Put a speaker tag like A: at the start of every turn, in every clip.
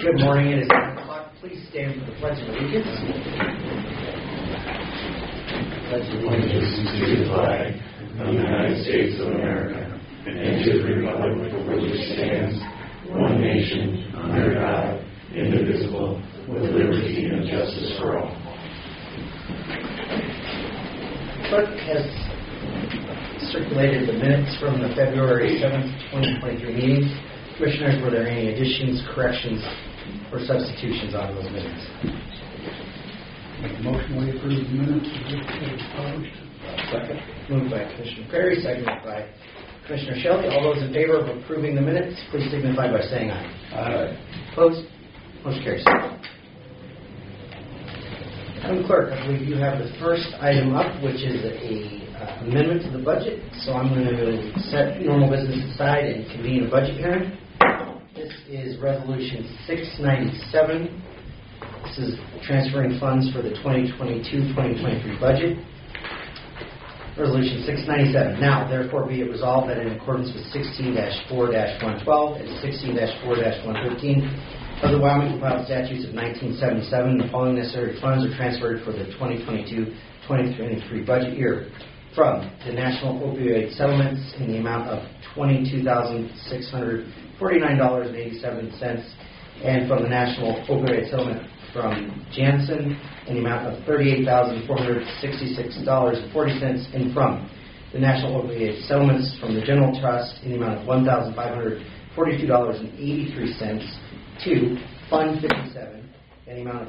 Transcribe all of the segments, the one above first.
A: Good morning. It is 9 o'clock. Please stand for the Pledge of Allegiance. Pledge of
B: Allegiance to the flag of the United States of America and to the republic for which it stands, one nation, under God, indivisible, with liberty and justice for all.
A: Clerk has circulated the minutes from the February 7th, 2023 meetings. Commissioners, were there any additions, corrections, or substitutions on those minutes?
C: Make a motion we approve the minutes as published.
A: Second. Moved by Commissioner Perry, seconded by Commissioner Shelley. All those in favor of approving the minutes, please signify by saying aye.
C: Aye.
A: Opposed? Motion carries. Madam Clerk, I believe you have the first item up, which is a amendment to the budget. So I'm going to set normal business aside and convene a budget hearing. This is Resolution 697. This is transferring funds for the 2022-2023 budget. Resolution 697. Now, therefore, be it resolved that in accordance with 16-4-112 and 16-4-115 of the Wyoming Compiled Statutes of 1977, the following necessary funds are transferred for the 2022-2023 budget year from the National Opioid Settlements in the amount of $22,649.87 and from the National Opioid Settlement from Janssen in the amount of $38,466.40 and from the National Opioid Settlements from the General Trust in the amount of $1,542.83 to Fund 57 in the amount of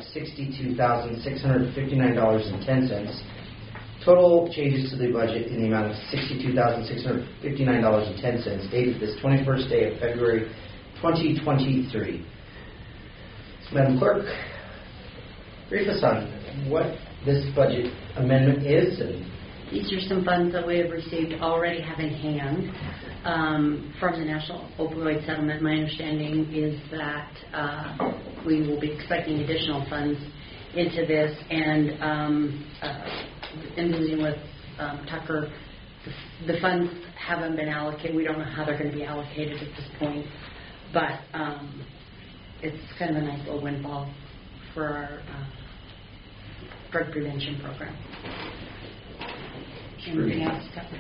A: $62,659.10. Total changes to the budget in the amount of $62,659.10 dated this 21st day of February 2023. So, Madam Clerk, brief us on what this budget amendment is. And
D: these are some funds that we have received, already have in hand from the National Opioid Settlement. My understanding is that we will be expecting additional funds into this, and in visiting with Tucker, the funds haven't been allocated. We don't know how they're going to be allocated at this point, but it's kind of a nice little windfall for our drug prevention program. Anything else, Tucker?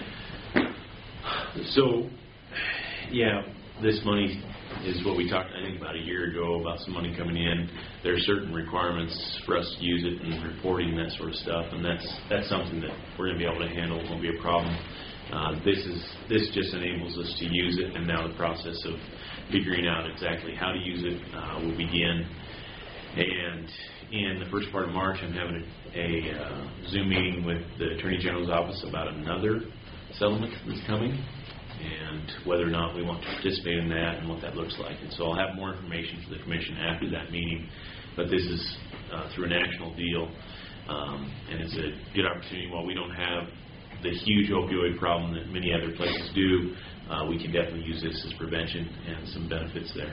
E: So, yeah, this money is what we talked, I think, about a year ago about some money coming in. There are certain requirements for us to use it and reporting, that sort of stuff, and that's something that we're going to be able to handle. It won't be a problem. This just enables us to use it, and now the process of figuring out exactly how to use it will begin. And in the first part of March, I'm having a Zoom meeting with the Attorney General's office about another settlement that's coming, and whether or not we want to participate in that and what that looks like. And so I'll have more information for the Commission after that meeting, but this is through a national deal, and it's a good opportunity. While we don't have the huge opioid problem that many other places do, we can definitely use this as prevention and some benefits there.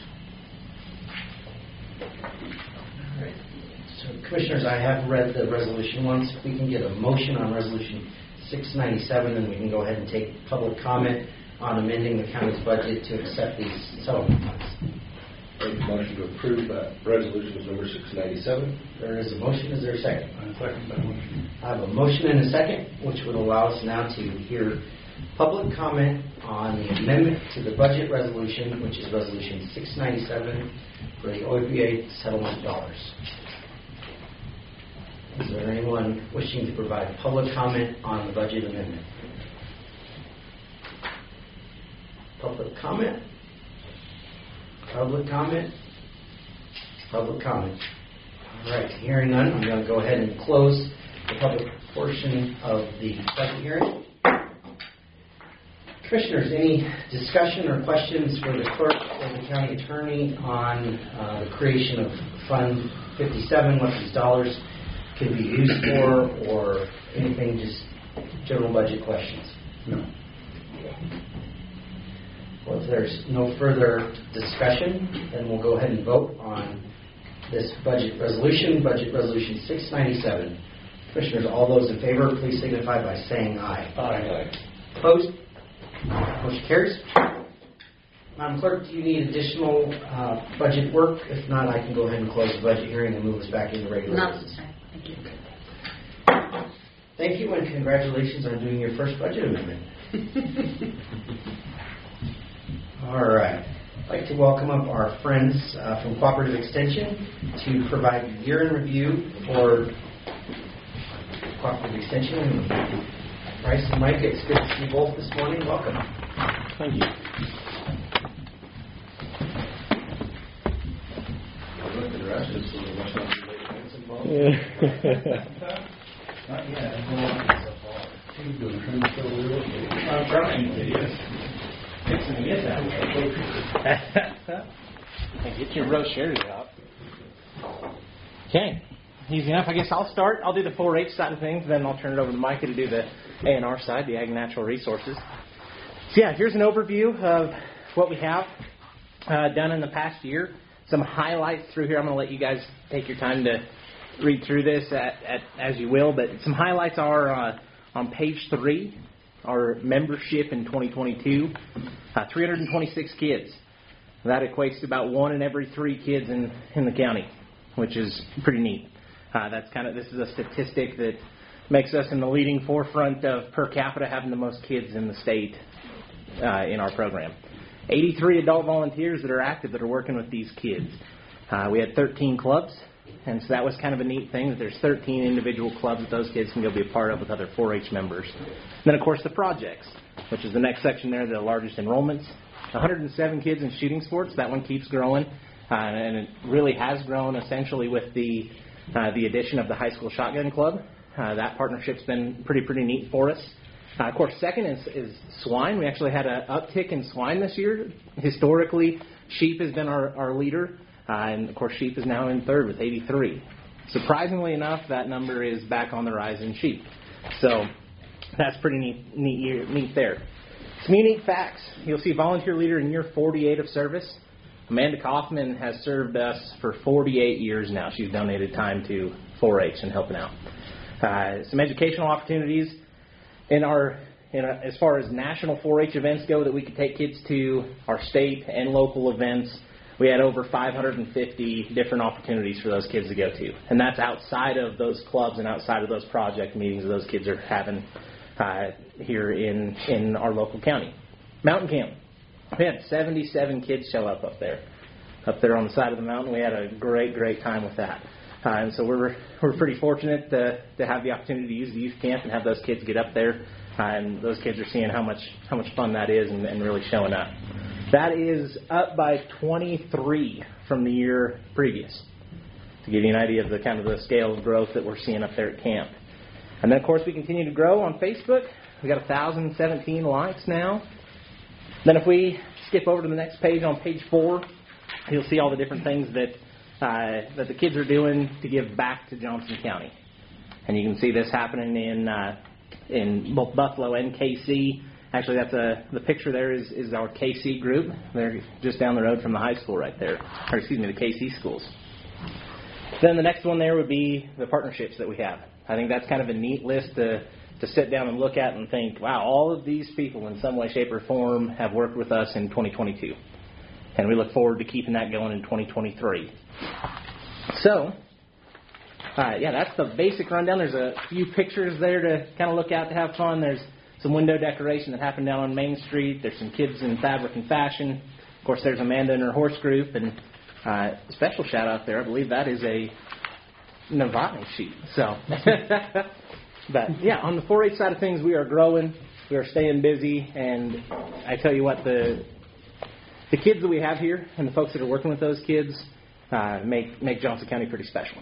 A: all right. So, Commissioners, I have read the resolution once. If we can get a motion on Resolution 697, then we can go ahead and take public comment on amending the county's budget to accept these settlement funds.
F: Make a motion to approve resolution number 697.
A: There is a motion. Is there a second?
C: I second that motion.
A: I have a motion and a second, which would allow us now to hear public comment on the amendment to the budget resolution, which is Resolution 697 for the opioid settlement dollars. Is there anyone wishing to provide public comment on the budget amendment? Public comment? Public comment? Public comment. All right, hearing none, I'm going to go ahead and close the public portion of the budget hearing. Commissioners, any discussion or questions for the clerk or the county attorney on the creation of Fund 57, what these dollars can be used for, or anything, just general budget questions?
C: No.
A: Well, if there's no further discussion, then we'll go ahead and vote on this budget resolution 697. Commissioners, all those in favor, please signify by saying aye.
F: Aye.
A: Opposed? Motion carries. Madam Clerk, do you need additional budget work? If not, I can go ahead and close the budget hearing and move us back into regular
D: Not
A: business.
D: this time. Thank you.
A: Thank you, and congratulations on doing your first budget amendment. All right. I'd like to welcome up our friends from Cooperative Extension to provide a year in review for Cooperative Extension. Bryce and Mike, it's good to see you both this morning. Welcome.
G: Thank you.
C: Not yet. He's doing trim still real estate.
G: I'm trying to, yes. Fixing to get that way. Get your roast shares out. Okay. Easy enough. I guess I'll start. I'll do the 4-H side of things, then I'll turn it over to Micah to do the A&R side, the Ag Natural Resources. So yeah, here's an overview of what we have done in the past year. Some highlights through here. I'm going to let you guys take your time to read through this as you will, but some highlights are on page 3, our membership in 2022, 326 kids. That equates to about 1 in every 3 kids in the county, which is pretty neat. This is a statistic that makes us in the leading forefront of per capita having the most kids in the state in our program. 83 adult volunteers that are active that are working with these kids. We had 13 clubs, and so that was kind of a neat thing that there's 13 individual clubs that those kids can go be a part of with other 4-H members. And then, of course, the projects, which is the next section there, the largest enrollments. 107 kids in shooting sports. That one keeps growing, and it really has grown essentially with the addition of the high school shotgun club. That partnership's been pretty neat for us. Of course, second is swine. We actually had an uptick in swine this year. Historically, sheep has been our leader, and of course, sheep is now in third with 83. Surprisingly enough, that number is back on the rise in sheep. So that's pretty neat there. Some unique facts. You'll see volunteer leader in year 48 of service. Amanda Kaufman has served us for 48 years now. She's donated time to 4-H and helping out. Some educational opportunities as far as national 4-H events go that we could take kids to, our state and local events. We had over 550 different opportunities for those kids to go to. And that's outside of those clubs and outside of those project meetings that those kids are having here in our local county. Mountain camp. We had 77 kids show up there on the side of the mountain. We had a great time with that. And so we're pretty fortunate to have the opportunity to use the youth camp and have those kids get up there. And those kids are seeing how much fun that is and really showing up. That is up by 23 from the year previous, to give you an idea of the kind of the scale of growth that we're seeing up there at camp. And then, of course, we continue to grow on Facebook. We got 1,017 likes now. Then if we skip over to the next page, on page 4, you'll see all the different things that the kids are doing to give back to Johnson County. And you can see this happening in both Buffalo and KC. Actually, the picture there is our KC group. They're just down the road from the high school right there. Or excuse me, the KC schools. Then the next one there would be the partnerships that we have. I think that's kind of a neat list to sit down and look at and think, wow, all of these people in some way, shape, or form have worked with us in 2022. And we look forward to keeping that going in 2023. So, that's the basic rundown. There's a few pictures there to kind of look at to have fun. There's some window decoration that happened down on Main Street. There's some kids in fabric and fashion. Of course, there's Amanda and her horse group. And special shout out there. I believe that is a Novotny sheep. So, but yeah, on the 4-H side of things, we are growing. We are staying busy. And I tell you what, the kids that we have here and the folks that are working with those kids make Johnson County pretty special.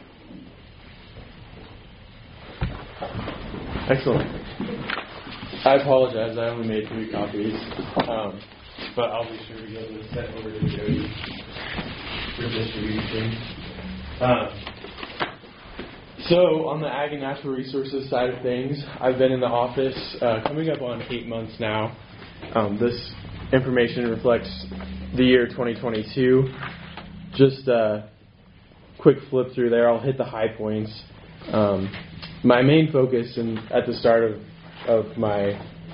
H: Excellent. I apologize. I only made 3 copies, but I'll be sure to get this sent over to Jody for distribution. So on the Ag and Natural Resources side of things, I've been in the office coming up on 8 months now. This information reflects the year 2022. Just a quick flip through there. I'll hit the high points. My main focus at the start of my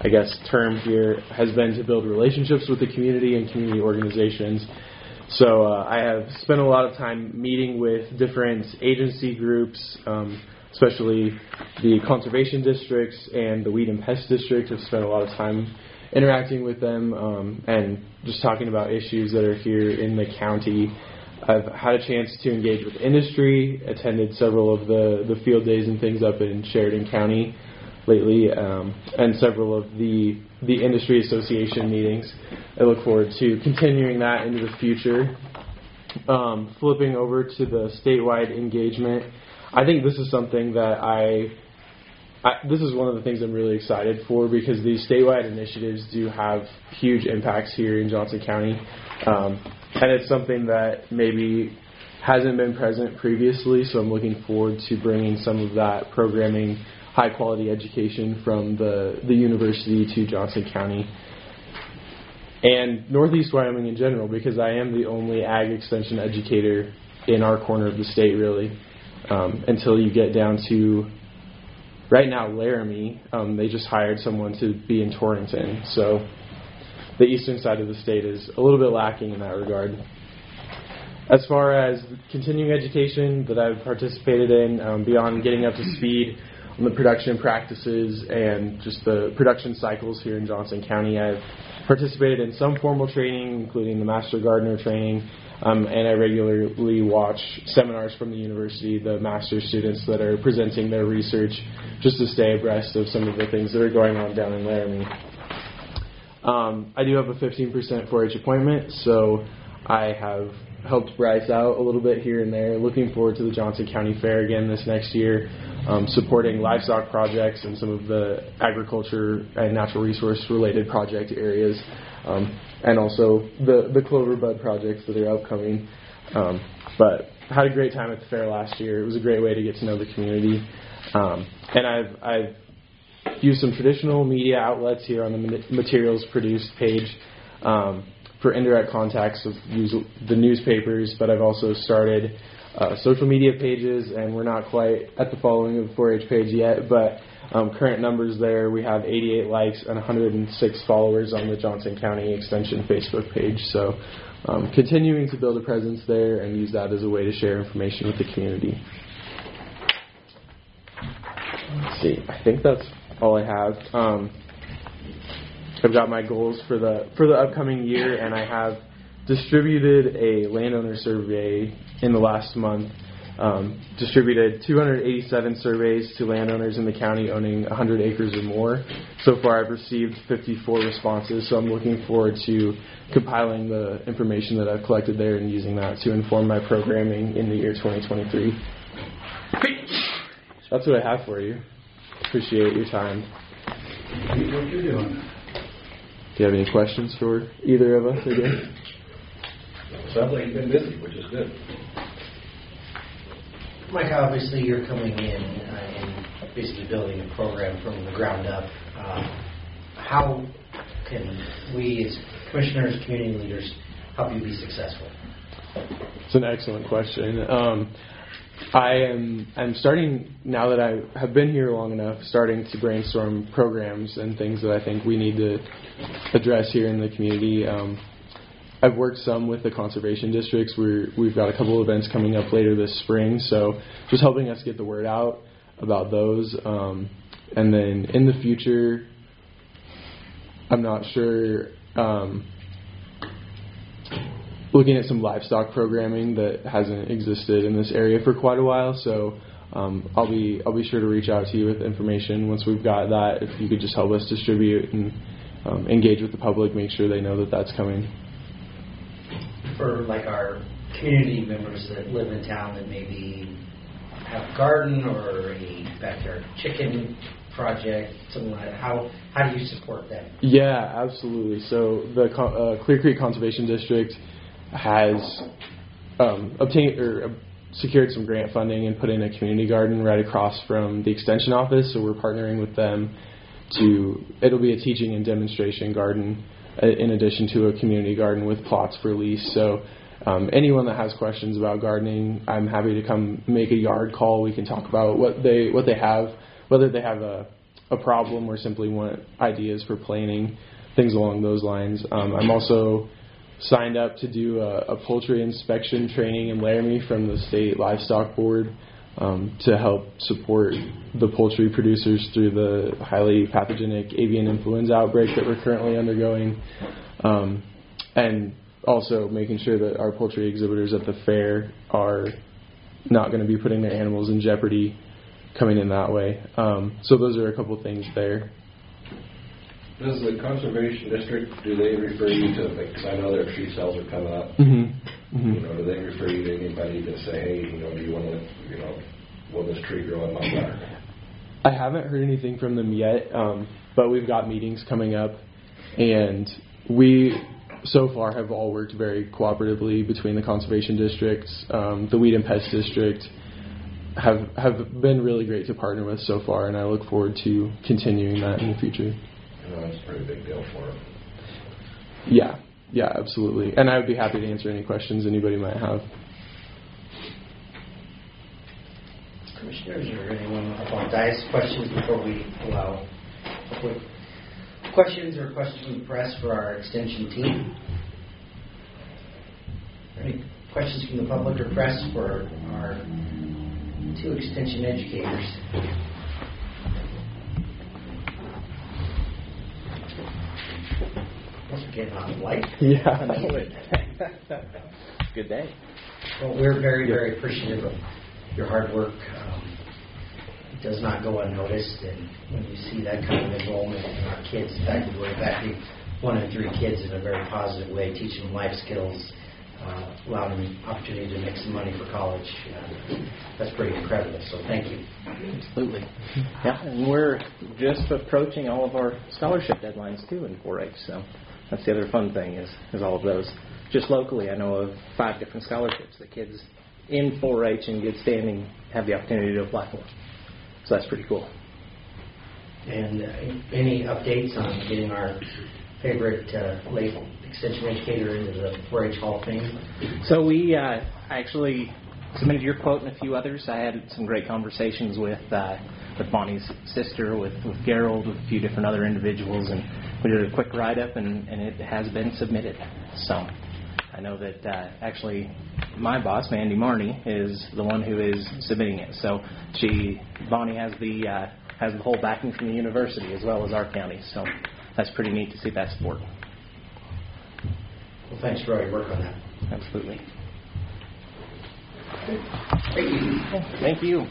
H: term here has been to build relationships with the community and community organizations. So I have spent a lot of time meeting with different agency groups, especially the conservation districts and the weed and pest district. I've spent a lot of time interacting with them and just talking about issues that are here in the county. I've had a chance to engage with industry, attended several of the field days and things up in Sheridan County lately, and several of the industry association meetings. I look forward to continuing that into the future. Flipping over to the statewide engagement, I think this is something that this is one of the things I'm really excited for, because these statewide initiatives do have huge impacts here in Johnson County. And it's something that maybe hasn't been present previously, so I'm looking forward to bringing some of that programming, high-quality education from the university to Johnson County and Northeast Wyoming in general, because I am the only ag extension educator in our corner of the state, really, until you get down to, right now, Laramie. They just hired someone to be in Torrington, so the eastern side of the state is a little bit lacking in that regard. As far as continuing education that I've participated in, beyond getting up to speed on the production practices and just the production cycles here in Johnson County, I've participated in some formal training, including the Master Gardener training, and I regularly watch seminars from the university, the master students that are presenting their research, just to stay abreast of some of the things that are going on down in Laramie. I do have a 15% 4-H appointment, so I have helped Bryce out a little bit here and there. Looking forward to the Johnson County Fair again this next year, supporting livestock projects and some of the agriculture and natural resource related project areas, and also the clover bud projects that are upcoming. But had a great time at the fair last year. It was a great way to get to know the community. And I've used some traditional media outlets here on the materials produced page for indirect contacts, use the newspapers, but I've also started social media pages, and we're not quite at the following of the 4-H page yet, but current numbers there, we have 88 likes and 106 followers on the Johnson County Extension Facebook page. So continuing to build a presence there and use that as a way to share information with the community. Let's see, I think that's all I have. I've got my goals for the upcoming year, and I have distributed a landowner survey in the last month. Distributed 287 surveys to landowners in the county owning 100 acres or more. So far I've received 54 responses, so I'm looking forward to compiling the information that I've collected there and using that to inform my programming in the year 2023. That's what I have for you. Appreciate your time.
C: Keep what you're doing.
H: Do you have any questions for either of us again?
F: Sounds like you've been busy, which is good.
A: Mike, obviously you're coming in and basically building a program from the ground up. How can we as commissioners, community leaders, help you be successful?
H: It's an excellent question. I'm starting, now that I have been here long enough, starting to brainstorm programs and things that I think we need to address here in the community. I've worked some with the conservation districts. We've got a couple of events coming up later this spring, so just helping us get the word out about those. And then in the future, I'm not sure, looking at some livestock programming that hasn't existed in this area for quite a while, so I'll be sure to reach out to you with information once we've got that. If you could just help us distribute and engage with the public, make sure they know that that's coming.
A: For like our community members that live in town that maybe have a garden or a backyard chicken project, something like that, how do you support them?
H: Yeah, absolutely. So the Clear Creek Conservation District has obtained or secured some grant funding and put in a community garden right across from the extension office. So we're partnering with them it'll be a teaching and demonstration garden in addition to a community garden with plots for lease. So anyone that has questions about gardening, I'm happy to come make a yard call. We can talk about what they have, whether they have a a problem or simply want ideas for planning, things along those lines. I'm also signed up to do a poultry inspection training in Laramie from the State Livestock Board to help support the poultry producers through the highly pathogenic avian influenza outbreak that we're currently undergoing, and also making sure that our poultry exhibitors at the fair are not going to be putting their animals in jeopardy coming in that way. So those are a couple things there.
F: Does the conservation district, do they refer you to, because I know their tree cells are coming up, do they refer you to anybody to say, hey, do you want to, will this tree grow in my yard?
H: I haven't heard anything from them yet, but we've got meetings coming up, and we so far have all worked very cooperatively between the conservation districts, the weed and pest district have been really great to partner with so far, and I look forward to continuing that in the future.
F: That's a pretty big deal for them.
H: Yeah, absolutely. And I would be happy to answer any questions anybody might have.
A: Commissioners or anyone up on dais, questions before we allow quick questions or questions from the press for our extension team? Any questions from the public or press for our 2 extension educators? Getting on light.
G: Yeah, I know it. Good day.
A: Well, we're very, very appreciative of your hard work. It does not go unnoticed, and when you see that kind of enrollment in our kids, in fact, we're impacting 1 in 3 kids in a very positive way, teaching them life skills, allowing them opportunity to make some money for college. That's pretty incredible, so thank you.
G: Absolutely. Yeah, and we're just approaching all of our scholarship deadlines, too, in 4-H, so that's the other fun thing is all of those. Just locally, I know of 5 different scholarships that kids in 4-H in good standing have the opportunity to apply for. So that's pretty cool.
A: And any updates on getting our favorite late extension educator into the 4-H Hall of Fame?
G: So we actually submitted your quote and a few others. I had some great conversations with Bonnie's sister, with Gerald, with a few different other individuals, and we did a quick write-up, and it has been submitted. So I know that actually my boss, Mandy Marney, is the one who is submitting it. So Bonnie has the whole backing from the university as well as our county. So that's pretty neat to see that support.
A: Well, thanks for all your work on that.
G: Absolutely.
A: Thank you.
G: Thank you.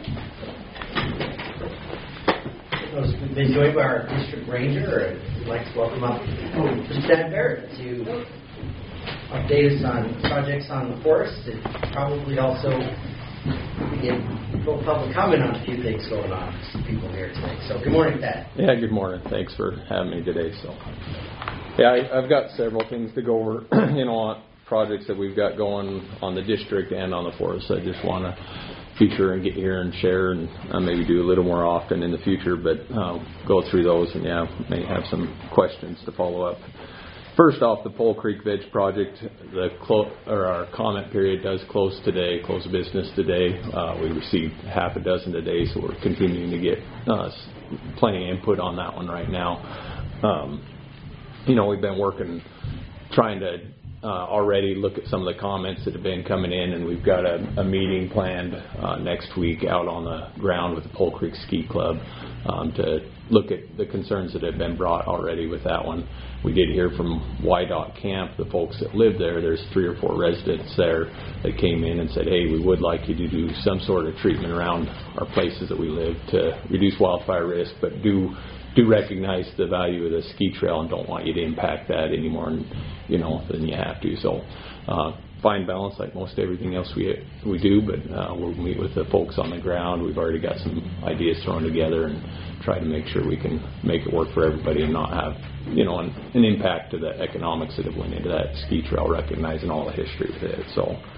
A: We've been joined by our district ranger, and we'd like to welcome up Mr. Dad Barrett to update us on projects on the forest, and probably also get a little public comment on a few things going on. Some people here today. So good morning, Dad.
I: Yeah, good morning. Thanks for having me today. So, yeah, I've got several things to go over, on projects that we've got going on the district and on the forest. I just want to feature and get here and share, and maybe do a little more often in the future, but go through those, and may have some questions to follow up. First off, the Pole Creek Veg project, our comment period does close today, close of business today. We received half a dozen today, so we're continuing to get plenty of input on that one right now. We've been working, trying to already look at some of the comments that have been coming in, and we've got a meeting planned next week out on the ground with the Pole Creek Ski Club to look at the concerns that have been brought already with that one. We did hear from Wyandotte Camp, the folks that live there. There's 3 or 4 residents there that came in and said, hey, we would like you to do some sort of treatment around our places that we live to reduce wildfire risk, but do recognize the value of the ski trail and don't want you to impact that any more than you have to. So fine balance like most everything else we do, but we'll meet with the folks on the ground. We've already got some ideas thrown together and try to make sure we can make it work for everybody and not have an impact to the economics that have went into that ski trail, recognizing all the history with it.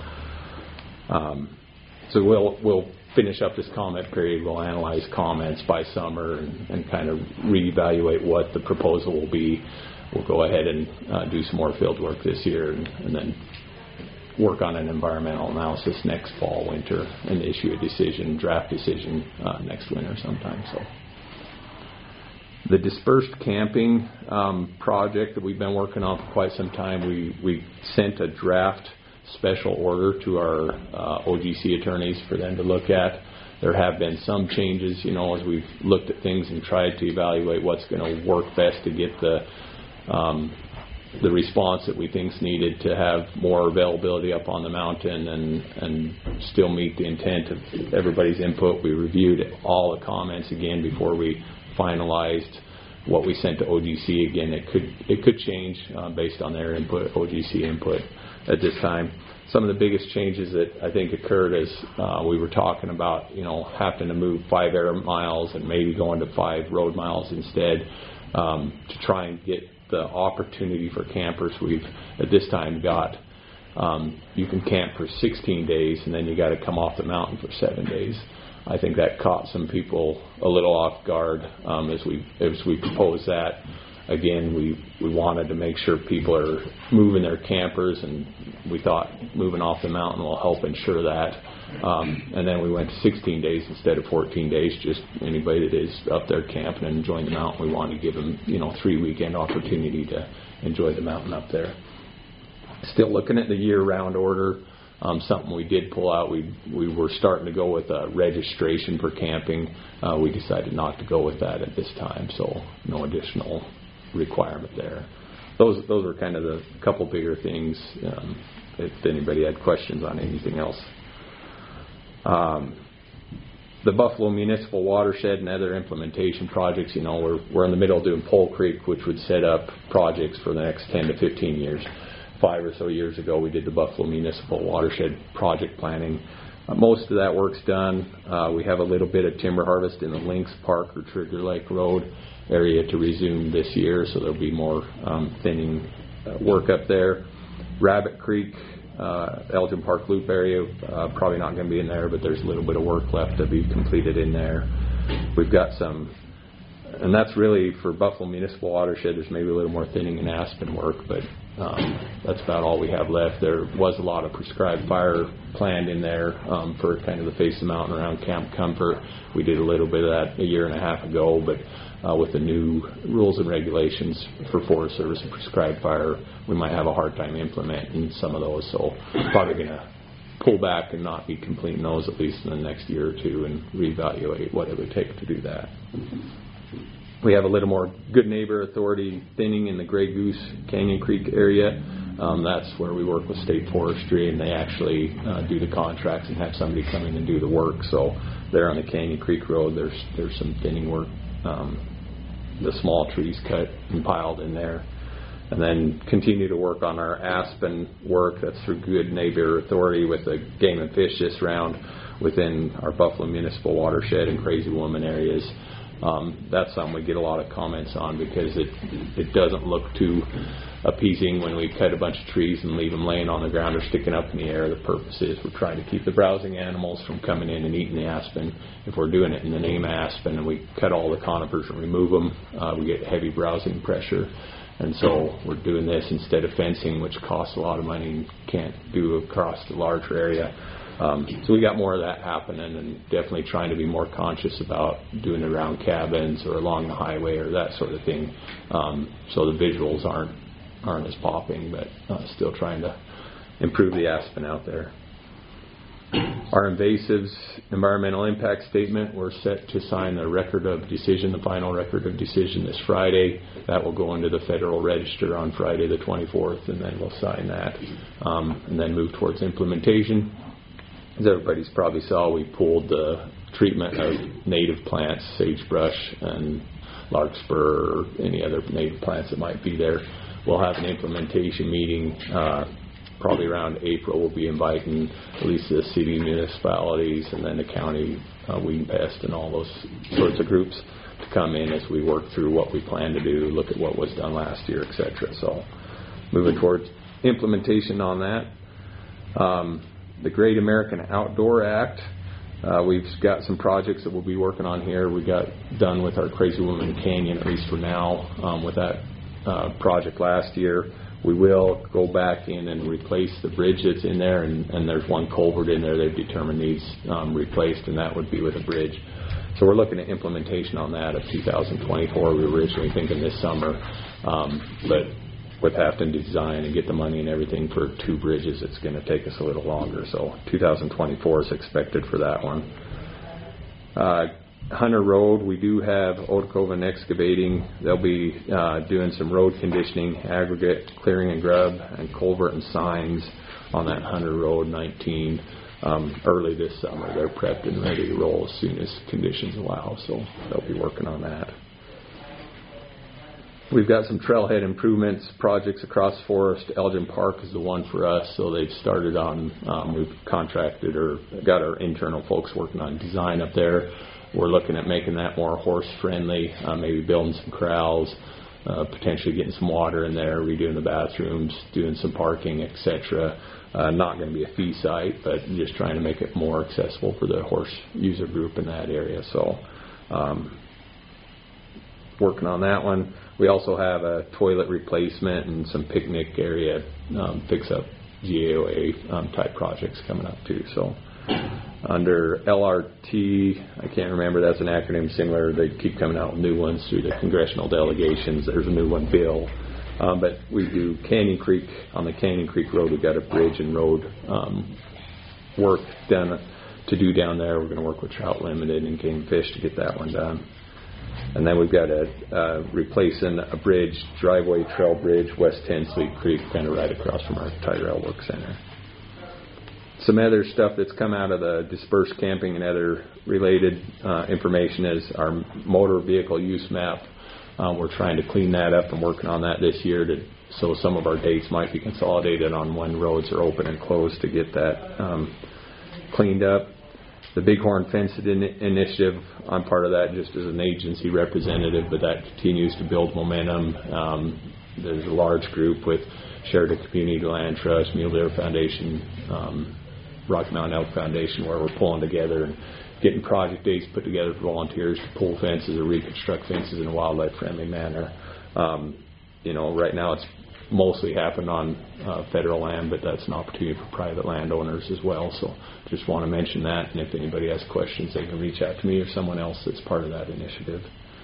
I: So we'll finish up this comment period. We'll analyze comments by summer and kind of reevaluate what the proposal will be. We'll go ahead and do some more field work this year and then work on an environmental analysis next fall, winter, and issue a draft decision next winter sometime. So The dispersed camping project that we've been working on for quite some time, we sent a draft special order to our OGC attorneys for them to look at. There have been some changes, as we've looked at things and tried to evaluate what's going to work best to get the response that we think's needed to have more availability up on the mountain and still meet the intent of everybody's input. We reviewed all the comments again before we finalized what we sent to OGC. Again, it could change based on their input, OGC input at this time. Some of the biggest changes that I think occurred is we were talking about, having to move 5 air miles and maybe going to 5 road miles instead to try and get the opportunity for campers. We've at this time got you can camp for 16 days and then you got to come off the mountain for 7 days. I think that caught some people a little off guard as we proposed that. Again, we wanted to make sure people are moving their campers, and we thought moving off the mountain will help ensure that. And then we went to 16 days instead of 14 days. Just anybody that is up there camping and enjoying the mountain, we wanted to give them 3 weekend opportunity to enjoy the mountain up there. Still looking at the year-round order. Something we did pull out. We were starting to go with a registration for camping. We decided not to go with that at this time, so no additional requirement there. Those are kind of the couple bigger things. If anybody had questions on anything else. The Buffalo Municipal Watershed and other implementation projects, we're in the middle of doing Pole Creek, which would set up projects for the next 10 to 15 years. 5 or so years ago, we did the Buffalo Municipal Watershed project planning. Most of that work's done. We have a little bit of timber harvest in the Lynx Park or Trigger Lake Road area to resume this year, so there'll be more thinning work up there. Rabbit Creek, Elgin Park Loop area, probably not going to be in there, but there's a little bit of work left to be completed in there. We've got some, and that's really for Buffalo Municipal Watershed. There's maybe a little more thinning and aspen work, but that's about all we have left. There was a lot of prescribed fire planned in there for kind of the face of the mountain around Camp Comfort. We did a little bit of that a year and a half ago, but with the new rules and regulations for Forest Service and prescribed fire, we might have a hard time implementing some of those. So probably going to pull back and not be completing those at least in the next year or two and reevaluate what it would take to do that. We have a little more Good Neighbor Authority thinning in the Grey Goose Canyon Creek area. That's where we work with State Forestry, and they actually do the contracts and have somebody come in and do the work. So there on the Canyon Creek Road, there's some thinning work. The small trees cut and piled in there. And then continue to work on our aspen work. That's through Good Neighbor Authority with the Game and Fish this round within our Buffalo Municipal Watershed and Crazy Woman areas. That's something we get a lot of comments on because it doesn't look too appeasing when we cut a bunch of trees and leave them laying on the ground or sticking up in the air. The purpose is we're trying to keep the browsing animals from coming in and eating the aspen. If we're doing it in the name of aspen and we cut all the conifers and remove them, we get heavy browsing pressure. And so we're doing this instead of fencing, which costs a lot of money and can't do across the larger area. So we got more of that happening, and definitely trying to be more conscious about doing it around cabins or along the highway or that sort of thing. So the visuals aren't as popping, but still trying to improve the aspen out there. Our invasives environmental impact statement, we're set to sign the record of decision, the final record of decision this Friday. That will go into the Federal Register on Friday the 24th, and then we'll sign that and then move towards implementation. As everybody's probably saw, we pulled the treatment of native plants, sagebrush and larkspur, or any other native plants that might be there. We'll have an implementation meeting probably around April. We'll be inviting at least the city municipalities and then the county weed pest and all those sorts of groups to come in as we work through what we plan to do, look at what was done last year, etc. So moving towards implementation on that. The Great American Outdoor Act, we've got some projects that we'll be working on here. We got done with our Crazy Woman Canyon, at least for now, with that project last year. We will go back in and replace the bridge that's in there, and there's one culvert in there they've determined needs replaced, and that would be with a bridge. So we're looking at implementation on that of 2024. We were originally thinking this summer, but with having to design and get the money and everything for 2 bridges, it's going to take us a little longer. So 2024 is expected for that one. Hunter Road, we do have Otokovan Excavating. They'll be doing some road conditioning, aggregate, clearing and grub, and culvert and signs on that Hunter Road 19 early this summer. They're prepped and ready to roll as soon as conditions allow, so they'll be working on that. We've got some trailhead improvements projects across the forest. Elgin Park is the one for us, so they've started on, we've contracted or got our internal folks working on design up there. We're looking at making that more horse friendly, maybe building some corrals, potentially getting some water in there, redoing the bathrooms, doing some parking, etc. Not going to be a fee site, but just trying to make it more accessible for the horse user group in that area. So working on that one. We also have a toilet replacement and some picnic area fix-up GAOA type projects coming up too. So under LRT, I can't remember, that's an acronym similar. They keep coming out with new ones through the congressional delegations. There's a new one, Bill. But we do Canyon Creek. On the Canyon Creek Road, we've got a bridge and road work done to do down there. We're going to work with Trout Limited and Game Fish to get that one done. And then we've got replacing a bridge, driveway trail bridge, West Tinsley Creek, kind of right across from our Tyrell Work Center. Some other stuff that's come out of the dispersed camping and other related information is our motor vehicle use map. We're trying to clean that up and working on that this year, so some of our dates might be consolidated on when roads are open and closed to get that cleaned up. The Bighorn Fenced Initiative, I'm part of that just as an agency representative, but that continues to build momentum. There's a large group with Sheridan Community Land Trust, Mule Deer Foundation, Rocky Mountain Elk Foundation, where we're pulling together and getting project dates put together for volunteers to pull fences or reconstruct fences in a wildlife-friendly manner. Right now it's mostly happened on federal land, but that's an opportunity for private landowners as well. So just want to mention that, and if anybody has questions, they can reach out to me or someone else that's part of that initiative.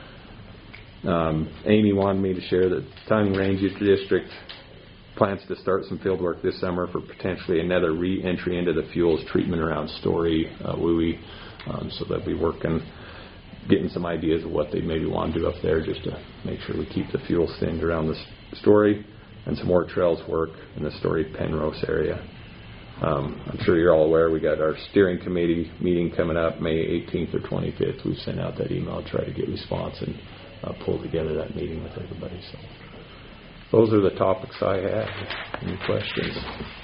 I: Amy wanted me to share that Tongue Ranger District plans to start some field work this summer for potentially another re-entry into the fuels treatment around Story, Wooey. So they'll be getting some ideas of what they maybe want to do up there just to make sure we keep the fuel thinned around the Story, and some more trails work in the Story Penrose area. I'm sure you're all aware we got our steering committee meeting coming up May 18th or 25th. We've sent out that email to try to get response and pull together that meeting with everybody. So those are the topics I have. Any questions?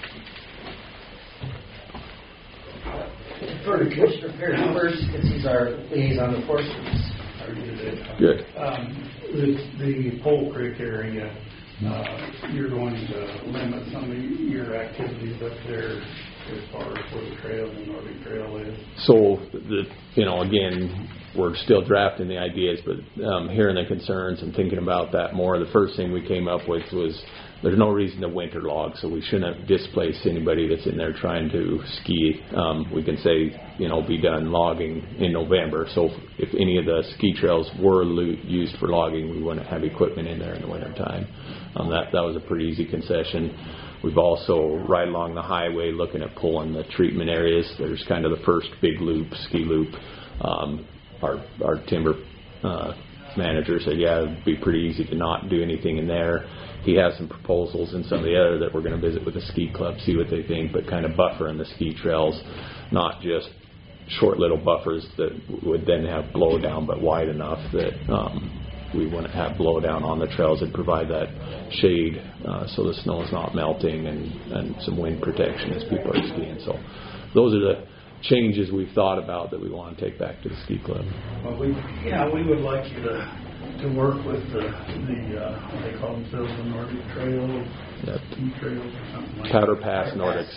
A: For Commissioner Perry first, because he's our liaison to Forest Service.
I: Good.
C: The Pole Creek area, you're going to limit some of your activities up there as far as where the trail, the Nordic Trail is?
I: So, again, we're still drafting the ideas, but hearing the concerns and thinking about that more, the first thing we came up with was there's no reason to winter log, so we shouldn't displace anybody that's in there trying to ski. We can say, be done logging in November. So if any of the ski trails were used for logging, we wouldn't have equipment in there in the wintertime. That was a pretty easy concession. We've also, right along the highway, looking at pulling the treatment areas. There's kind of the first big loop, ski loop. Our timber manager said, it'd be pretty easy to not do anything in there. He has some proposals in some of the other that we're going to visit with the ski club, see what they think, but kind of buffering the ski trails, not just short little buffers that would then have blow down, but wide enough that we wouldn't have blow down on the trails and provide that shade so the snow is not melting and some wind protection as people are skiing. So those are the changes we've thought about that we want to take back to the ski club.
C: Well, we would like you to work with the what they call themselves, the Nordic Trail, trails or something like
I: Powder
C: that.
I: Pass Nordics.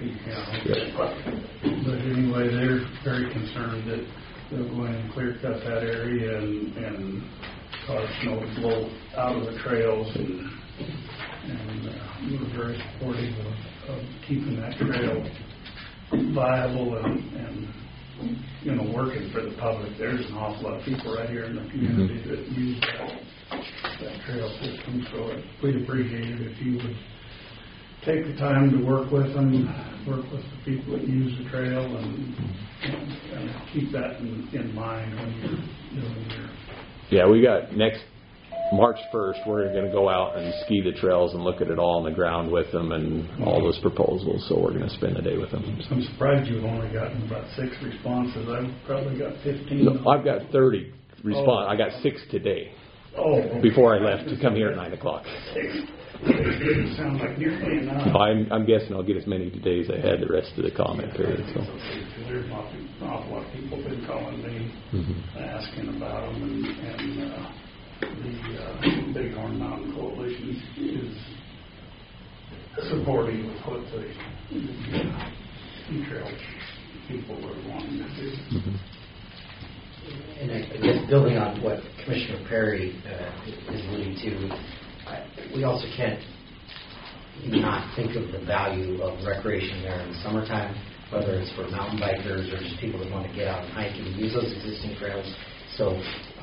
C: But anyway, they're very concerned that they'll go in and clear cut that area and cause snow to blow out of the trails, and we're very supportive of keeping that trail viable and working for the public. There's an awful lot of people right here in the community that use that trail system, so we'd appreciate it if you would take the time to work with them, work with the people that use the trail, and keep that in mind when you're doing your...
I: Yeah, we got next March 1st, we're going to go out and ski the trails and look at it all on the ground with them and all those proposals, so we're going to spend the day with them.
C: I'm surprised you've only gotten about 6 responses. I've probably got 15.
I: No, I've got 30 response. I got 6 today.
C: Oh, okay.
I: Before I left to come here at 9 o'clock.
C: 6. It sounds like nearly enough.
I: I'm guessing I'll get as many today as I had the rest of the comment period. So.
C: There's an awful lot of people been calling me, asking about them, and the Bighorn Mountain Coalition is supporting what the ski trail people are wanting to do.
A: And I guess building on what Commissioner Perry is alluding to, we also can't not think of the value of recreation there in the summertime, whether it's for mountain bikers or just people that want to get out and hike and use those existing trails. So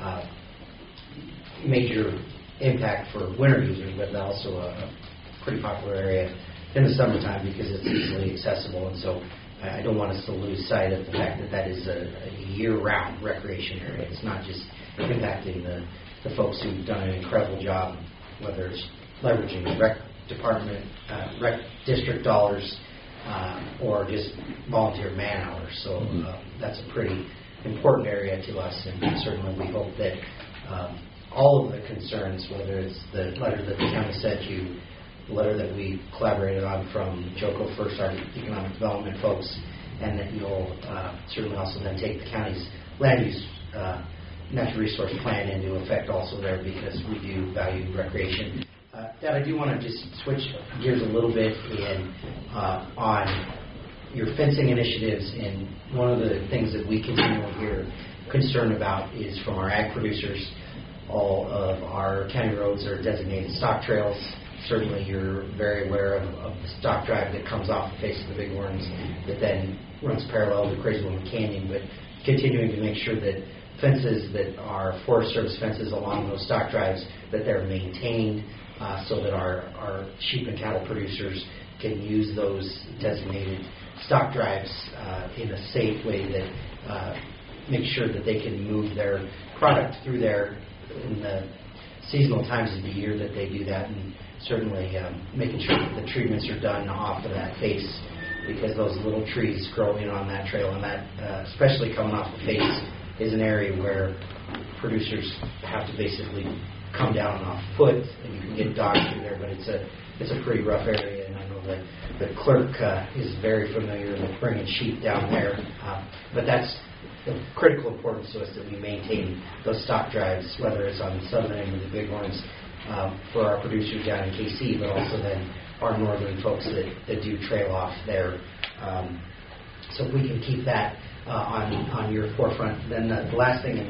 A: major impact for winter users, but also a pretty popular area in the summertime because it's easily accessible. And so I don't want us to lose sight of the fact that that is a year-round recreation area. It's not just impacting the folks who've done an incredible job, whether it's leveraging the rec department, rec district dollars, or just volunteer man hours. So that's a pretty important area to us, and certainly we hope that all of the concerns, whether it's the letter that the county sent you, the letter that we collaborated on from JOCO First, our economic development folks, and that you'll certainly also then take the county's land use natural resource plan into effect also there, because we do value recreation. Dad, I do want to just switch gears a little bit on your fencing initiatives, and one of the things that we continually hear concern about is from our ag producers. All of our county roads are designated stock trails. Certainly you're very aware of the stock drive that comes off the face of the Bighorns that then runs parallel to Crazy Woman Canyon, but continuing to make sure that fences that are Forest Service fences along those stock drives, that they're maintained so that our sheep and cattle producers can use those designated stock drives in a safe way that makes sure that they can move their product through there in the seasonal times of the year that they do that, and certainly making sure that the treatments are done off of that face, because those little trees growing on that trail, and that especially coming off the face, is an area where producers have to basically come down on foot, and you can get dogs through there, but it's a pretty rough area, and I know that the clerk is very familiar with bringing sheep down there, but that's of critical importance to us that we maintain those stock drives, whether it's on the southern end of the Bighorns for our producers down in KC, but also then our northern folks that do trail off there. So if we can keep that on your forefront. Then the last thing,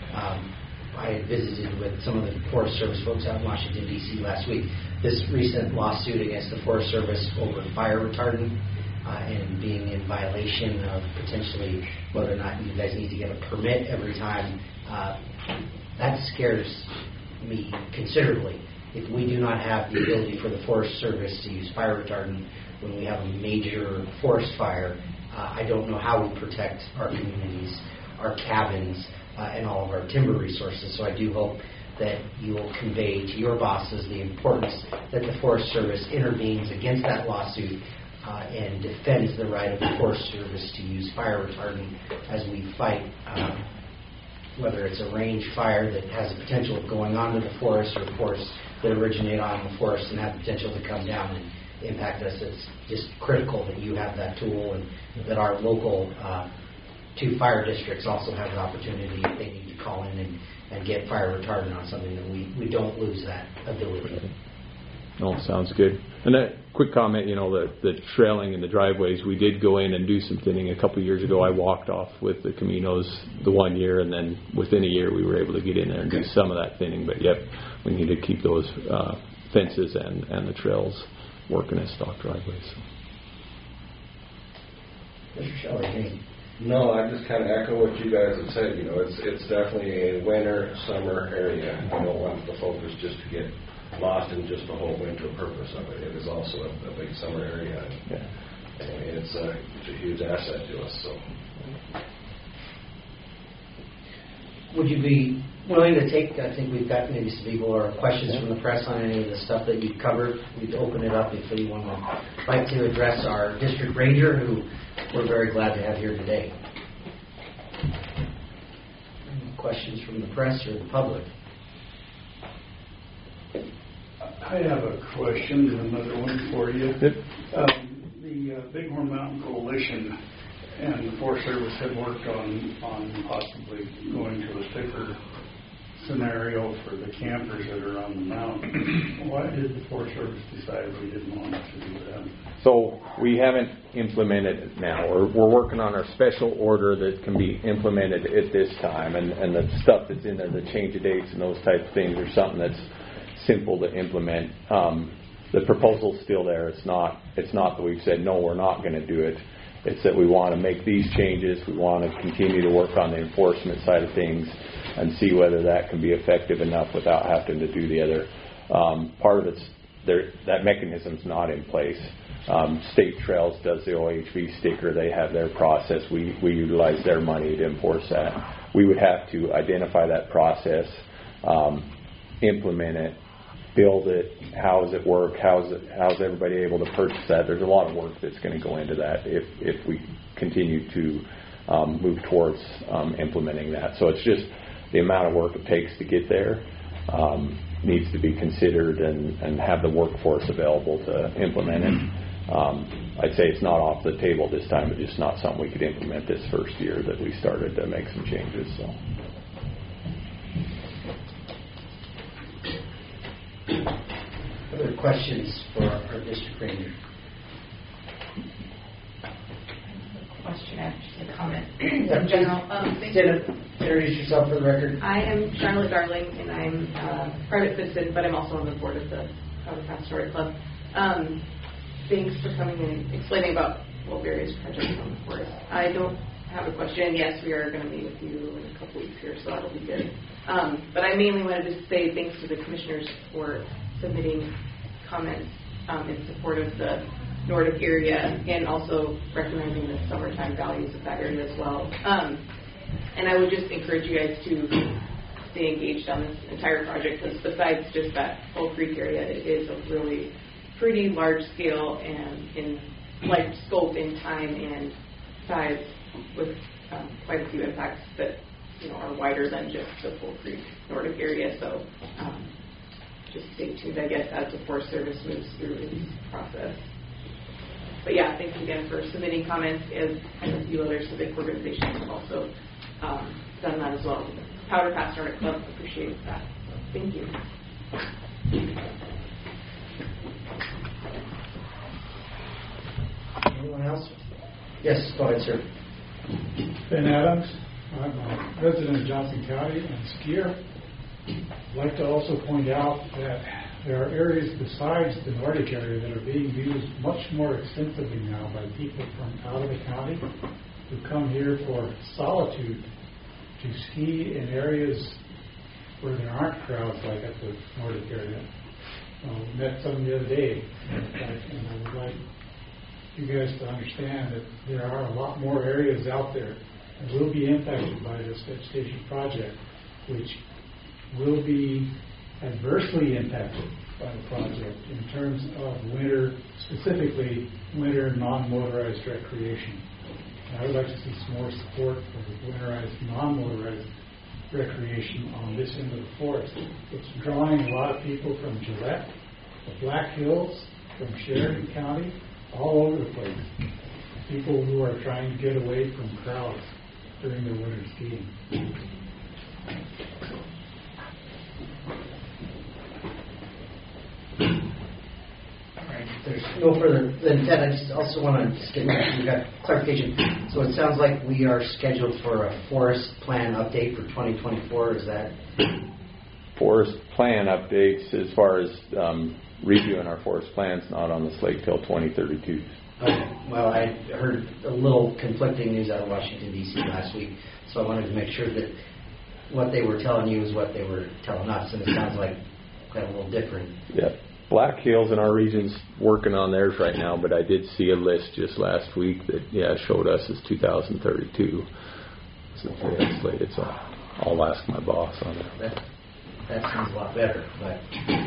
A: I had visited with some of the Forest Service folks out in Washington, D.C. last week. This recent lawsuit against the Forest Service over fire retardant and being in violation of potentially whether or not you guys need to get a permit every time, that scares me considerably. If we do not have the ability for the Forest Service to use fire retardant when we have a major forest fire, I don't know how we protect our communities, our cabins, and all of our timber resources. So I do hope that you will convey to your bosses the importance that the Forest Service intervenes against that lawsuit and defends the right of the Forest Service to use fire retardant as we fight whether it's a range fire that has the potential of going onto the forest, or forests that originate on the forest and have the potential to come down and impact us. It's just critical that you have that tool, and that our local 2 fire districts also have the opportunity, if they need to call in and get fire retardant on something, that we don't lose that ability.
I: No, sounds good. And a quick comment, the trailing in the driveways, we did go in and do some thinning a couple of years ago. I walked off with the Caminos the 1 year, and then within a year we were able to get in there and do some of that thinning. But yep, we need to keep those fences and the trails working as stock driveways.
A: Mr. Scheller, any
F: No, I just kind of echo what you guys have said. You know, it's definitely a winter, summer area. I don't want the focus just to get lost in just the whole winter purpose of it. It is also a big summer area, and it's a huge asset to us. So, would
A: you be willing to take? I think we've got maybe some people or questions from the press on any of the stuff that you've covered. We'd open it up if you want to like to address our district ranger, who we're very glad to have here today. Any questions from the press or the public?
C: I have a question, another one for you. The Bighorn Mountain Coalition and the Forest Service had worked on possibly going to a thicker scenario for the campers that are on the mountain. Why did the Forest Service decide we didn't want to do that?
I: So we haven't implemented it now. We're working on our special order that can be implemented at this time, and the stuff that's in there, the change of dates and those type of things, are something that's simple to implement. The proposal's still there. It's not that we've said no, we're not going to do it. It's that we want to make these changes. We want to continue to work on the enforcement side of things and see whether that can be effective enough without having to do the other. Part of it's there, that mechanism's not in place. State Trails does the OHV sticker. They have their process. We utilize their money to enforce that. We would have to identify that process, implement it, build it. How does it work? How's everybody able to purchase that? There's a lot of work that's going to go into that if we continue to move towards implementing that. So it's just the amount of work it takes to get there needs to be considered and have the workforce available to implement it. I'd say it's not off the table this time, but just not something we could implement this first year that we started to make some changes. So.
A: Other questions for our district ranger?
J: Question after the comment. In general,
A: introduce yourself for the record.
J: I am Charlotte Darling, and I'm a private citizen, but I'm also on the board of the Powder Pass Story Club. Thanks for coming and explaining about various projects on the forest. I don't have a question. Yes, we are going to meet with you in a couple weeks here, so that'll be good. But I mainly wanted to say thanks to the commissioners for submitting comments in support of the Nordic area and also recognizing the summertime values of that area as well. And I would just encourage you guys to stay engaged on this entire project, because besides just that Oak Creek area, it is a really pretty large scale and in like scope in time and size, with quite a few impacts that are wider than just the Oak Creek Nordic area. So just stay tuned, I guess, as the Forest Service moves through its process. But yeah, thanks again for submitting comments, as a few other civic organizations have also done that as well. Powder Pass Nordic Club appreciates that. Thank you.
A: Anyone else? Yes, go ahead, sir.
C: Ben Adams. I'm a resident of Johnson County and skier. I'd like to also point out that there are areas besides the Nordic area that are being used much more extensively now by people from out of the county who come here for solitude to ski in areas where there aren't crowds like at the Nordic area. Met some the other day, and I would like you guys to understand that there are a lot more areas out there that will be impacted by this vegetation project, which will be adversely impacted by the project in terms of winter, specifically winter non-motorized recreation. And I would like to see some more support for the winterized, non-motorized recreation on this end of the forest. It's drawing a lot of people from Gillette, the Black Hills, from Sheridan County, all over the place. People who are trying to get away from crowds during their winter skiing.
A: There's no further than that. I just also want to just get we got clarification. So it sounds like we are scheduled for a forest plan update for 2024. Is that
I: forest plan updates as far as reviewing our forest plans not on the slate till 2032?
A: Well, I heard a little conflicting news out of Washington, D.C. last week, so I wanted to make sure that what they were telling you is what they were telling us, and it sounds like kind of a little different.
I: Yeah. Black Hills in our region's working on theirs right now, but I did see a list just last week that, showed us as 2032. So it's slated, so I'll ask my boss on it.
A: That sounds a lot better, but...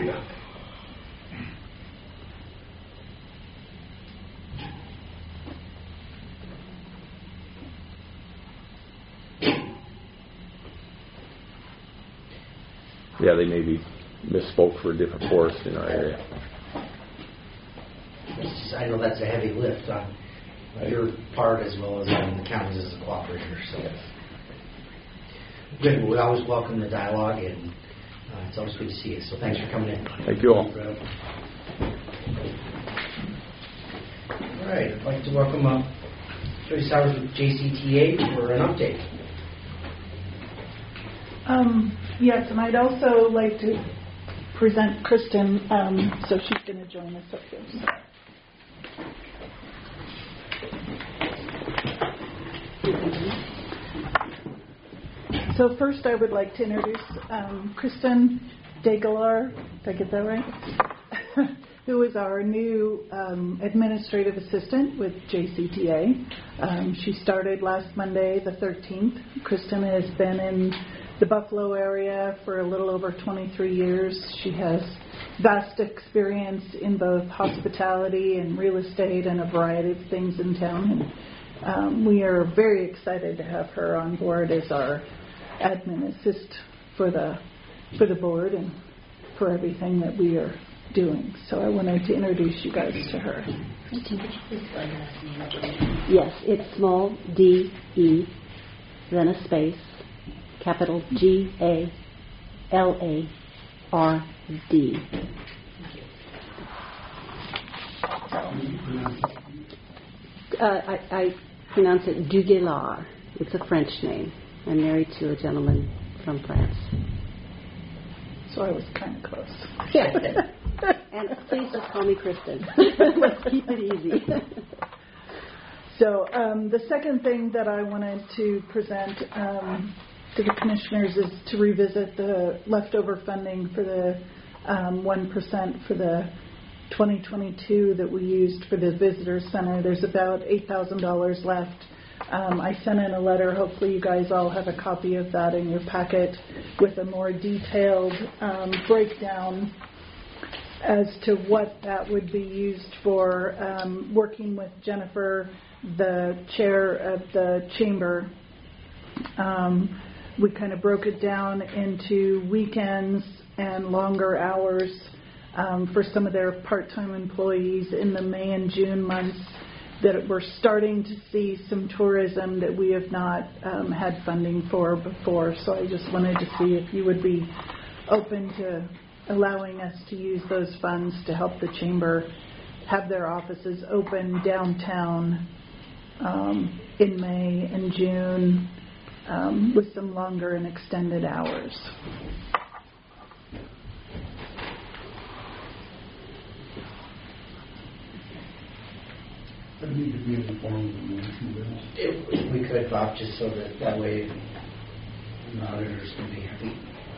I: Yeah, they maybe misspoke for a different forest in our area.
A: I know that's a heavy lift on your part as well as on the counties as a cooperator. So good. We always welcome the dialogue, and it's always good to see you. So thanks for coming in.
I: Thank you all.
A: All right. I'd like to welcome up Joyce Sowers with JCTA for an update.
K: Yes, and I'd also like to present Kristen, so she's going to join us up here. So first I would like to introduce Kristen Degalar, did I get that right? Who is our new administrative assistant with JCTA. She started last Monday, the 13th. Kristen has been in the Buffalo area for a little over 23 years. She has vast experience in both hospitality and real estate and a variety of things in town. And we are very excited to have her on board as our admin assist for the board and for everything that we are doing. So I wanted to introduce you guys to her.
L: Yes, it's small d-e, then a space, capital G-A-L-A-R-D. I pronounce it Duguelar. It's a French name. I'm married to a gentleman from France.
K: So I was kind of close.
L: Yes. And please just call me Kristen. Let's keep it easy.
K: So the second thing that I wanted to present to the commissioners is to revisit the leftover funding for the 1% for the 2022 that we used for the visitor center. There's about $8,000 left. I sent in a letter. Hopefully you guys all have a copy of that in your packet with a more detailed breakdown as to what that would be used for. Working with Jennifer, the chair of the chamber, we kind of broke it down into weekends and longer hours for some of their part-time employees in the May and June months that we're starting to see some tourism that we have not had funding for before. So I just wanted to see if you would be open to allowing us to use those funds to help the chamber have their offices open downtown in May and June with some longer and extended hours.
C: I need to be in the form of a motion.
A: If we could, Bob, just so that way the auditors can be happy.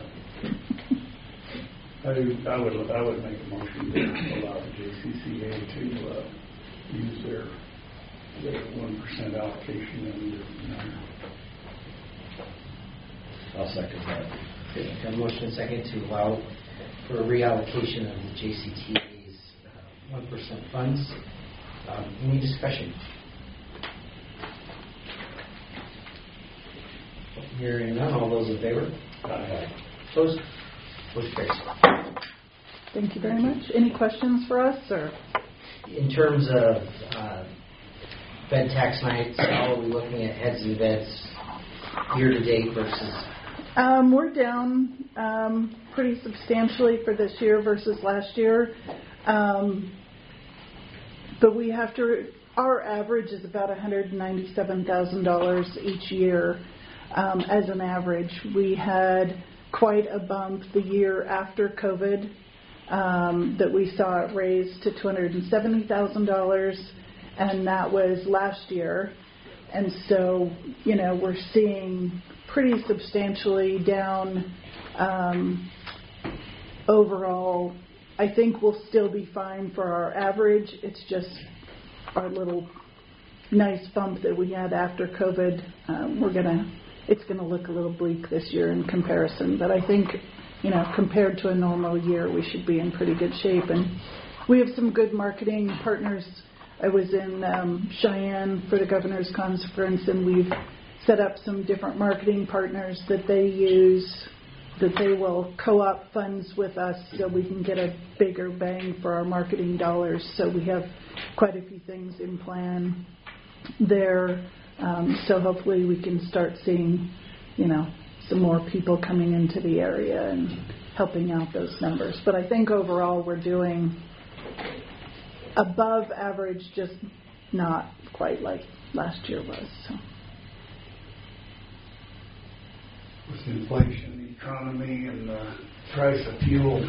C: I would make a motion to allow the JCCA to use their 1% allocation and
F: I'll second that.
A: Okay, have a motion and second to allow for a reallocation of the JCTA's 1% funds. Any discussion? Hearing none, all those in favor? Aye. Opposed? Motion carries.
K: Thank you very much. Any questions for us, or?
A: In terms of bed tax nights, how are we looking at heads and beds year to date versus?
K: We're down pretty substantially for this year versus last year. But we have to, our average is about $197,000 each year as an average. We had quite a bump the year after COVID that we saw it raised to $270,000. and that was last year. And so, we're seeing pretty substantially down overall. I think we'll still be fine for our average. It's just our little nice bump that we had after COVID. It's gonna look a little bleak this year in comparison. But I think, compared to a normal year, we should be in pretty good shape. And we have some good marketing partners. I was in Cheyenne for the Governor's Conference, and we've set up some different marketing partners that they use, that they will co-op funds with us so we can get a bigger bang for our marketing dollars. So we have quite a few things in plan there. So hopefully we can start seeing, some more people coming into the area and helping out those numbers. But I think overall we're doing above average, just not quite like last year was. So.
C: With inflation, the economy, and the price of fuel,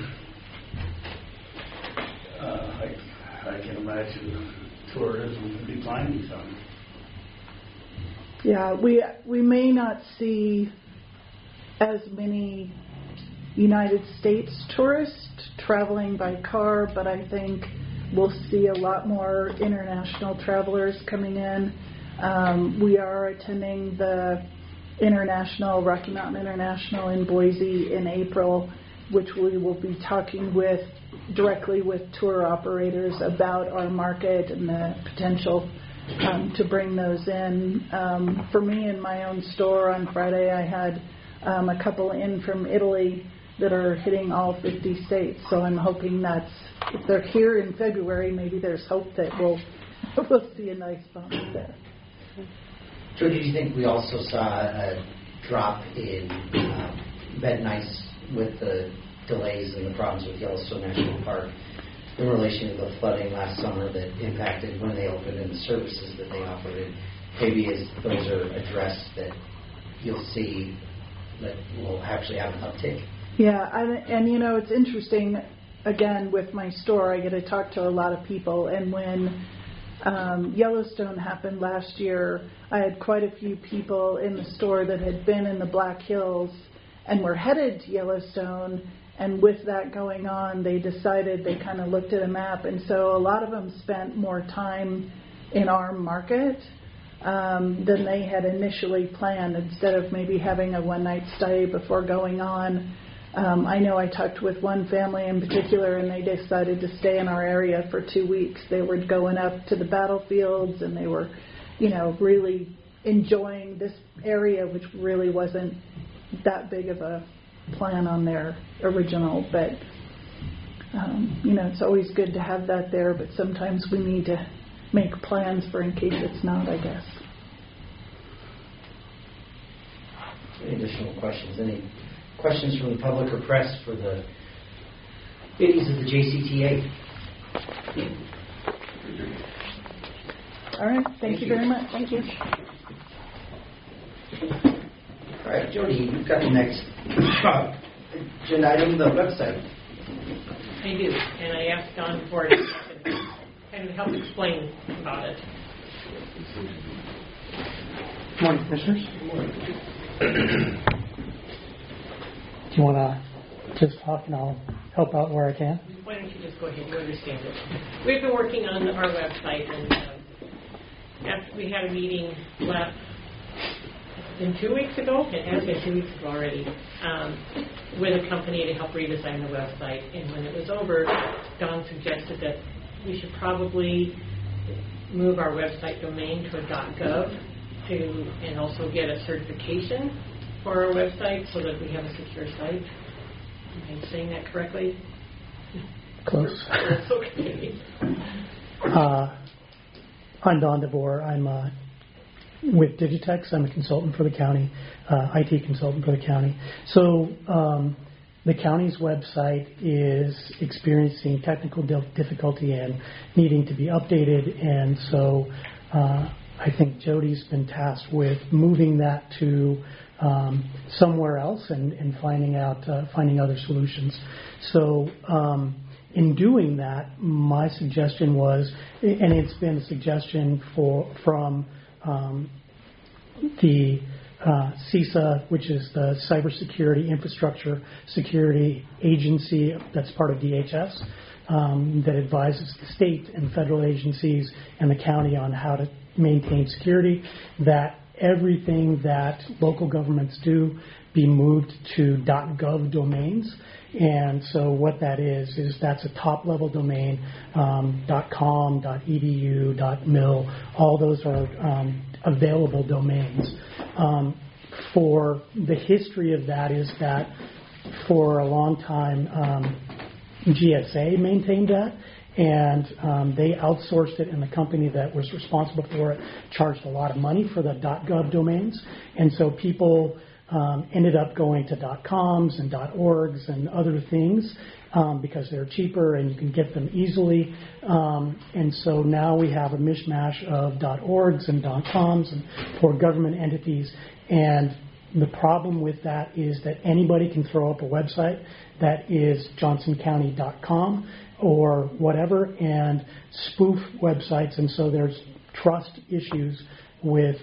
C: I can imagine tourism declining some.
K: Yeah, we may not see as many United States tourists traveling by car, but I think we'll see a lot more international travelers coming in. We are attending the Rocky Mountain International in Boise in April, which we will be talking directly with tour operators about our market and the potential to bring those in. For me, in my own store on Friday, I had a couple in from Italy that are hitting all 50 states. So I'm hoping if they're here in February, maybe there's hope that we'll see a nice bump there.
A: Joe, do you think we also saw a drop in bed and ice with the delays and the problems with Yellowstone National Park in relation to the flooding last summer that impacted when they opened and the services that they offered? Maybe as those are addressed, that you'll see that we'll actually have an uptick.
K: Yeah, and it's interesting. Again, with my store, I get to talk to a lot of people, and when Yellowstone happened last year, I had quite a few people in the store that had been in the Black Hills and were headed to Yellowstone, and with that going on, they kind of looked at a map, and so a lot of them spent more time in our market than they had initially planned, instead of maybe having a one-night stay before going on. I know I talked with one family in particular, and they decided to stay in our area for 2 weeks. They were going up to the battlefields, and they were, really enjoying this area, which really wasn't that big of a plan on their original. But, it's always good to have that there, but sometimes we need to make plans for in case it's not, I guess.
A: Any additional questions? Any questions from the public or press for the ladies of the JCTA?
K: All right. Thank you very much.
L: Thank you.
A: All right, Jody, you've got the next agenda item, the website.
M: I do, and I asked Don Ford to kind of help explain about it.
N: Good morning, Commissioners.
A: Good morning.
N: Do you want to just talk and I'll help out where I can?
M: Why don't you just go ahead, you understand it. We've been working on our website, and after we had a meeting been 2 weeks ago, it has been 2 weeks ago already, with a company to help redesign the website. And when it was over, Don suggested that we should probably move our website domain to a .gov and also get a certification for our website so that we have a secure site. Am I saying that correctly?
N: Close.
M: That's okay.
N: I'm Don DeVore. I'm with Digitex. I'm a consultant for the county, IT consultant for the county. So the county's website is experiencing technical difficulty and needing to be updated, and so I think Jody's been tasked with moving that to somewhere else and finding other solutions. So in doing that, my suggestion was, and it's been a suggestion from the CISA, which is the Cybersecurity Infrastructure Security Agency that's part of DHS, that advises the state and federal agencies and the county on how to maintain security, that everything that local governments do be moved to .gov domains. And so what that is that's a top-level domain, .com, .edu, .mil. All those are available domains. For the history of that is that for a long time, GSA maintained that, and they outsourced it, and the company that was responsible for it charged a lot of money for the .gov domains. And so people ended up going to .coms and .orgs and other things because they're cheaper and you can get them easily. And so now we have a mishmash of .orgs and .coms and for government entities. And the problem with that is that anybody can throw up a website that is johnsoncounty.com or whatever and spoof websites. And so there's trust issues with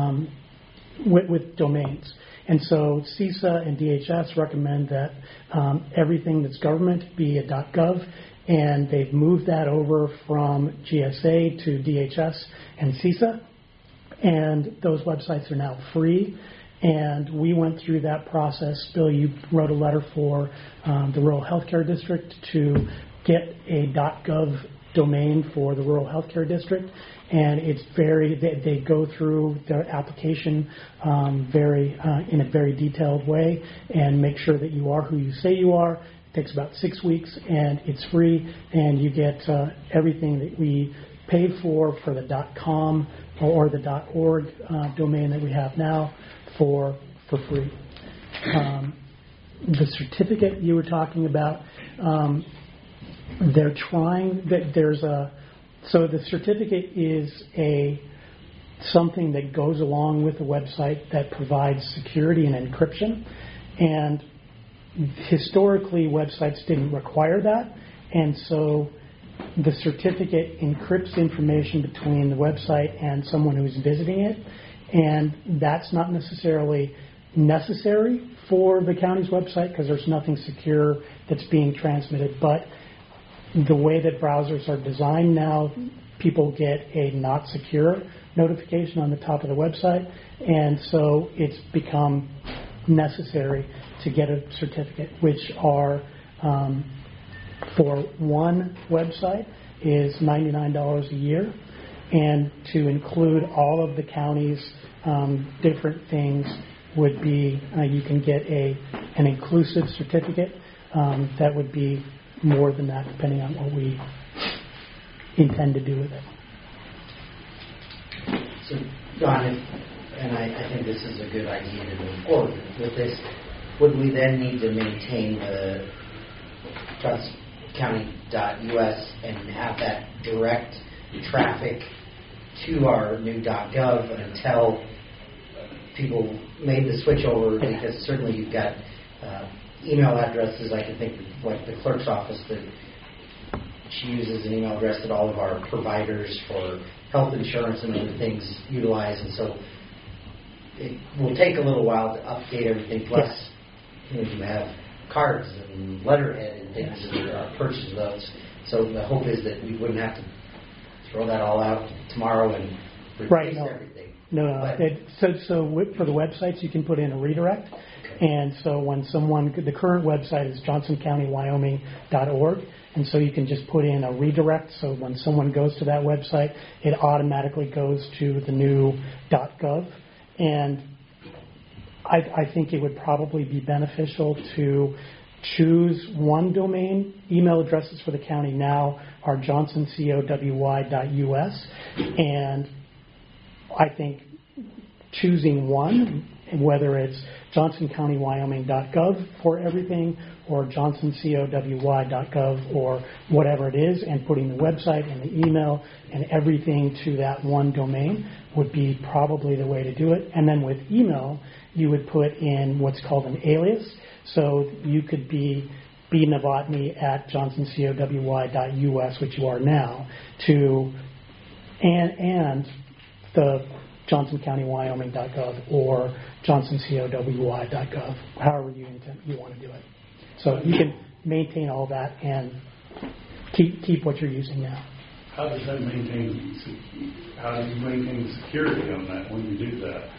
N: domains. And so CISA and DHS recommend that everything that's government be a .gov, and they've moved that over from GSA to DHS and CISA, and those websites are now free. And we went through that process. Bill, you wrote a letter for the Rural Healthcare District to get a .gov domain for the Rural Healthcare District, and it's they go through their application in a very detailed way and make sure that you are who you say you are. It takes about 6 weeks, and it's free, and you get everything that we paid for the .com or the .org domain that we have now for free. The certificate you were talking about, they're trying that so the certificate is something that goes along with the website that provides security and encryption, and historically websites didn't require that, and so the certificate encrypts information between the website and someone who's visiting it, and that's not necessarily necessary for the county's website because there's nothing secure that's being transmitted. But the way that browsers are designed now, people get a not secure notification on the top of the website, and so it's become necessary to get a certificate, which are for one website is $99 a year, and to include all of the county's different things would be you can get an inclusive certificate that would be more than that, depending on what we intend to do with it.
A: So, Don, and I think this is a good idea to move forward with this, would we then need to maintain the johnsoncounty.us and have that direct traffic to our new .gov until people made the switch over? Because certainly you've got email addresses. I can think of like the clerk's office that she uses an email address that all of our providers for health insurance and other things utilize, and so it will take a little while to update everything. Plus, you have cards and letterhead and things that are purchased of those. So the hope is that we wouldn't have to throw that all out tomorrow and replace everything.
N: No. For the websites, you can put in a redirect. And so when the current website is johnsoncountywyoming.org, and so you can just put in a redirect. So when someone goes to that website, it automatically goes to the new .gov. And I think it would probably be beneficial to choose one domain. Email addresses for the county now are johnsoncowy.us, and I think choosing one, whether it's johnsoncountywyoming.gov for everything or johnsoncowy.gov or whatever it is, and putting the website and the email and everything to that one domain would be probably the way to do it. And then with email, you would put in what's called an alias. So you could be bnovotny@johnsoncowy.us, which you are now, to and the johnsoncountywyoming.gov or johnsoncowy.gov, however you want to do it. So you can maintain all that and keep what you're using now.
C: How do you maintain security on that when you do that?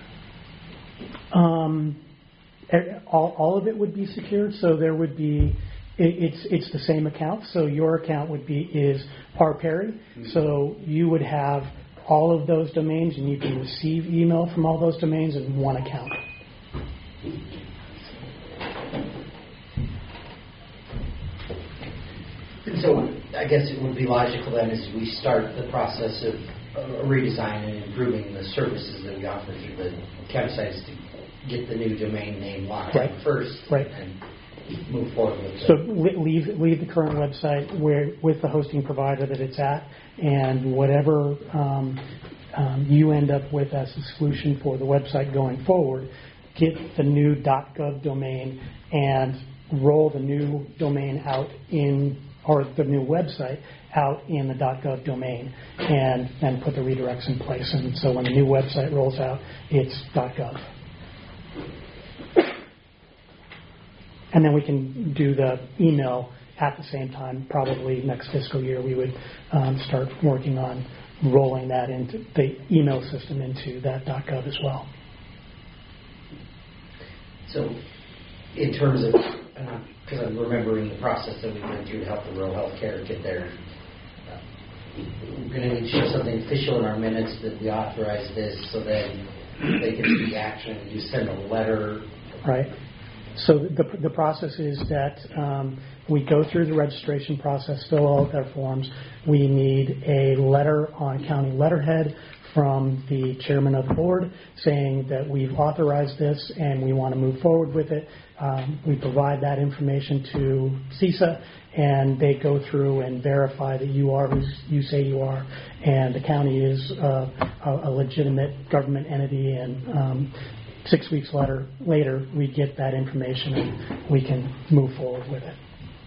N: All of it would be secured, so there would be. It's the same account. So your account is Par Perry. So you would have all of those domains, and you can receive email from all those domains in one account.
A: So I guess it would be logical then as we start the process of redesign and improving the services that we offer through the county site is to get the new domain name locked down first, and move forward with it.
N: So leave the current website with the hosting provider that it's at, and whatever you end up with as a solution for the website going forward, get the new .gov domain and roll the new domain out or the new website out in the .gov domain, and then put the redirects in place. And so when the new website rolls out, it's .gov. And then we can do the email at the same time. Probably next fiscal year, we would start working on rolling that into the email system into that .gov as well.
A: So, in terms of, because I'm remembering the process that we went through to help the rural health care get there, we're going to need to show something official in our minutes that we authorize this, so that they can see action. You send a letter.
N: Right. So the process is that we go through the registration process, fill all of their forms. We need a letter on county letterhead from the chairman of the board saying that we've authorized this and we want to move forward with it. We provide that information to CISA, and they go through and verify that you are who you say you are, and the county is a legitimate government entity, and 6 weeks later, we get that information and we can move forward with it.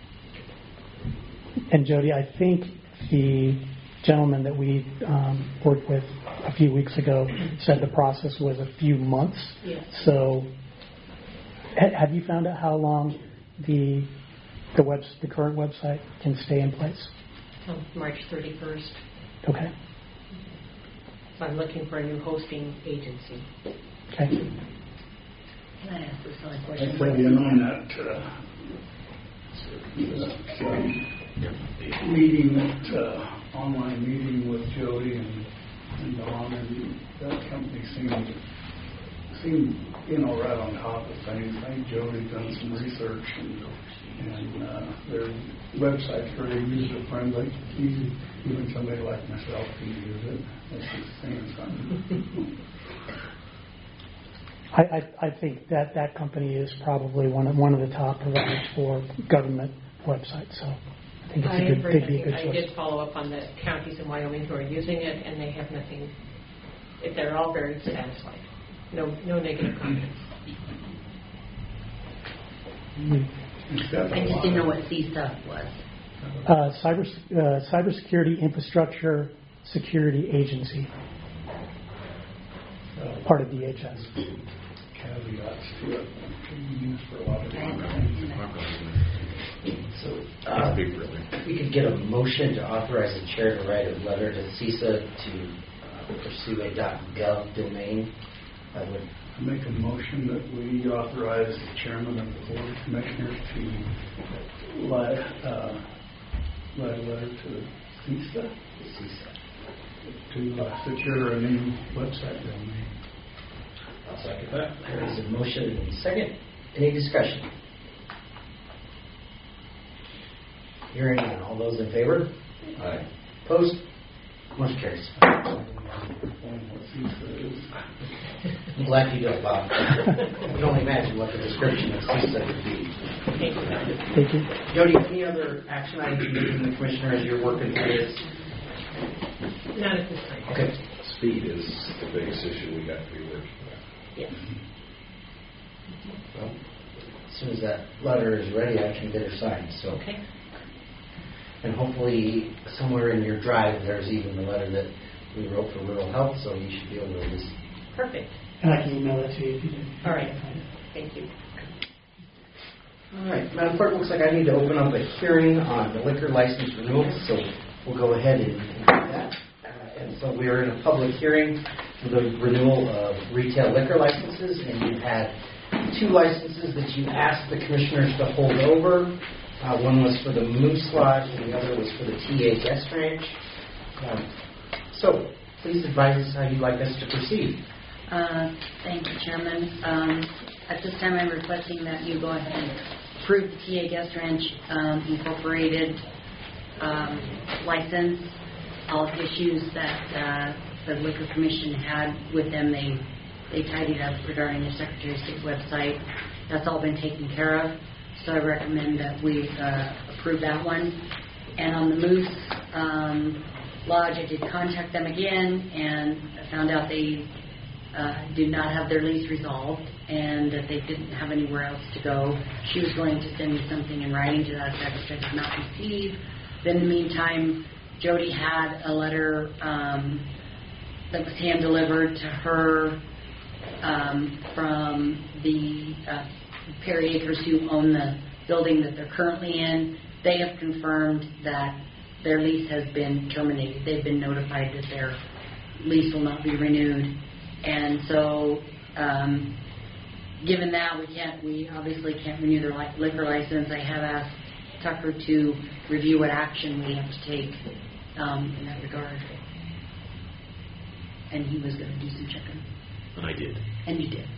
N: And Jody, I think the gentleman that we worked with a few weeks ago said the process was a few months.
M: Yes.
N: So have you found out how long the current website can stay in place?
M: March 31st.
N: Okay.
M: So I'm looking for a new hosting agency.
N: Okay.
D: Can I ask this one question?
C: I'd say in on that online meeting with Jody and Don, and that company seemed right on top of things. I think Jody's done some research, and their website's very user friendly. Even somebody like myself can use it. That's just saying something.
N: I think that company is probably one of the top providers for government websites. So I think they'd be a good choice.
M: I did follow up on the counties in Wyoming who are using it, and they have nothing. They're all very satisfied. No negative comments.
D: I just didn't know what CISA was.
N: Cybersecurity Infrastructure Security Agency, part of DHS.
C: Caveats to it can be used for a lot of different things.
A: So we could get a motion to authorize the chair to write a letter to CISA to pursue a .gov domain. I would
C: make a motion that we authorize the chairman of the board of commissioners to write a letter to CISA to secure a new website domain.
A: I'll second that. There is a motion and a second. Any discussion? Hearing none. All those in favor? Aye. Opposed? Motion carries. I'm glad you know, Bob. I can only imagine what the description of CISA would be.
N: Thank you.
A: Jody, any other action items you need from the commissioner as you're working through this?
M: Not at this time.
A: Okay.
F: Speed is the biggest issue we got to be working with.
M: Yes.
A: Well, as soon as that letter is ready, I can get her signed. So,
D: Okay.
A: and hopefully somewhere in your drive, there's even the letter that we wrote for rural health, so you should be able to just.
D: Perfect.
N: And I can email it to you if you did.
D: All right. Thank you.
A: All right, Madam Clerk, looks like I need to open up a hearing on the liquor license renewal, so we'll go ahead and do that. And so we are in a public hearing for the renewal of retail liquor licenses, and you had 2 licenses that you asked the commissioners to hold over. One was for the Moose Lodge, and the other was for the TA Guest Ranch. So please advise us how you'd like us to proceed.
D: Thank you, Chairman. At this time, I'm requesting that you go ahead and approve the TA Guest Ranch Incorporated license. All issues that the Liquor Commission had with them, they tidied up regarding the Secretary of State website. That's all been taken care of. So I recommend that we approve that one. And on the Moose Lodge, I did contact them again, and I found out they did not have their lease resolved and that they didn't have anywhere else to go. She was going to send me something in writing to that effect, which I did not receive. Then in the meantime, Jody had a letter that was hand-delivered to her from the Perry Acres who own the building that they're currently in. They have confirmed that their lease has been terminated. They've been notified that their lease will not be renewed. And so, given that, we obviously can't renew their liquor license. I have asked Tucker to review what action we have to take in that regard. And he was going to do some checking.
E: And I did.
D: And you did.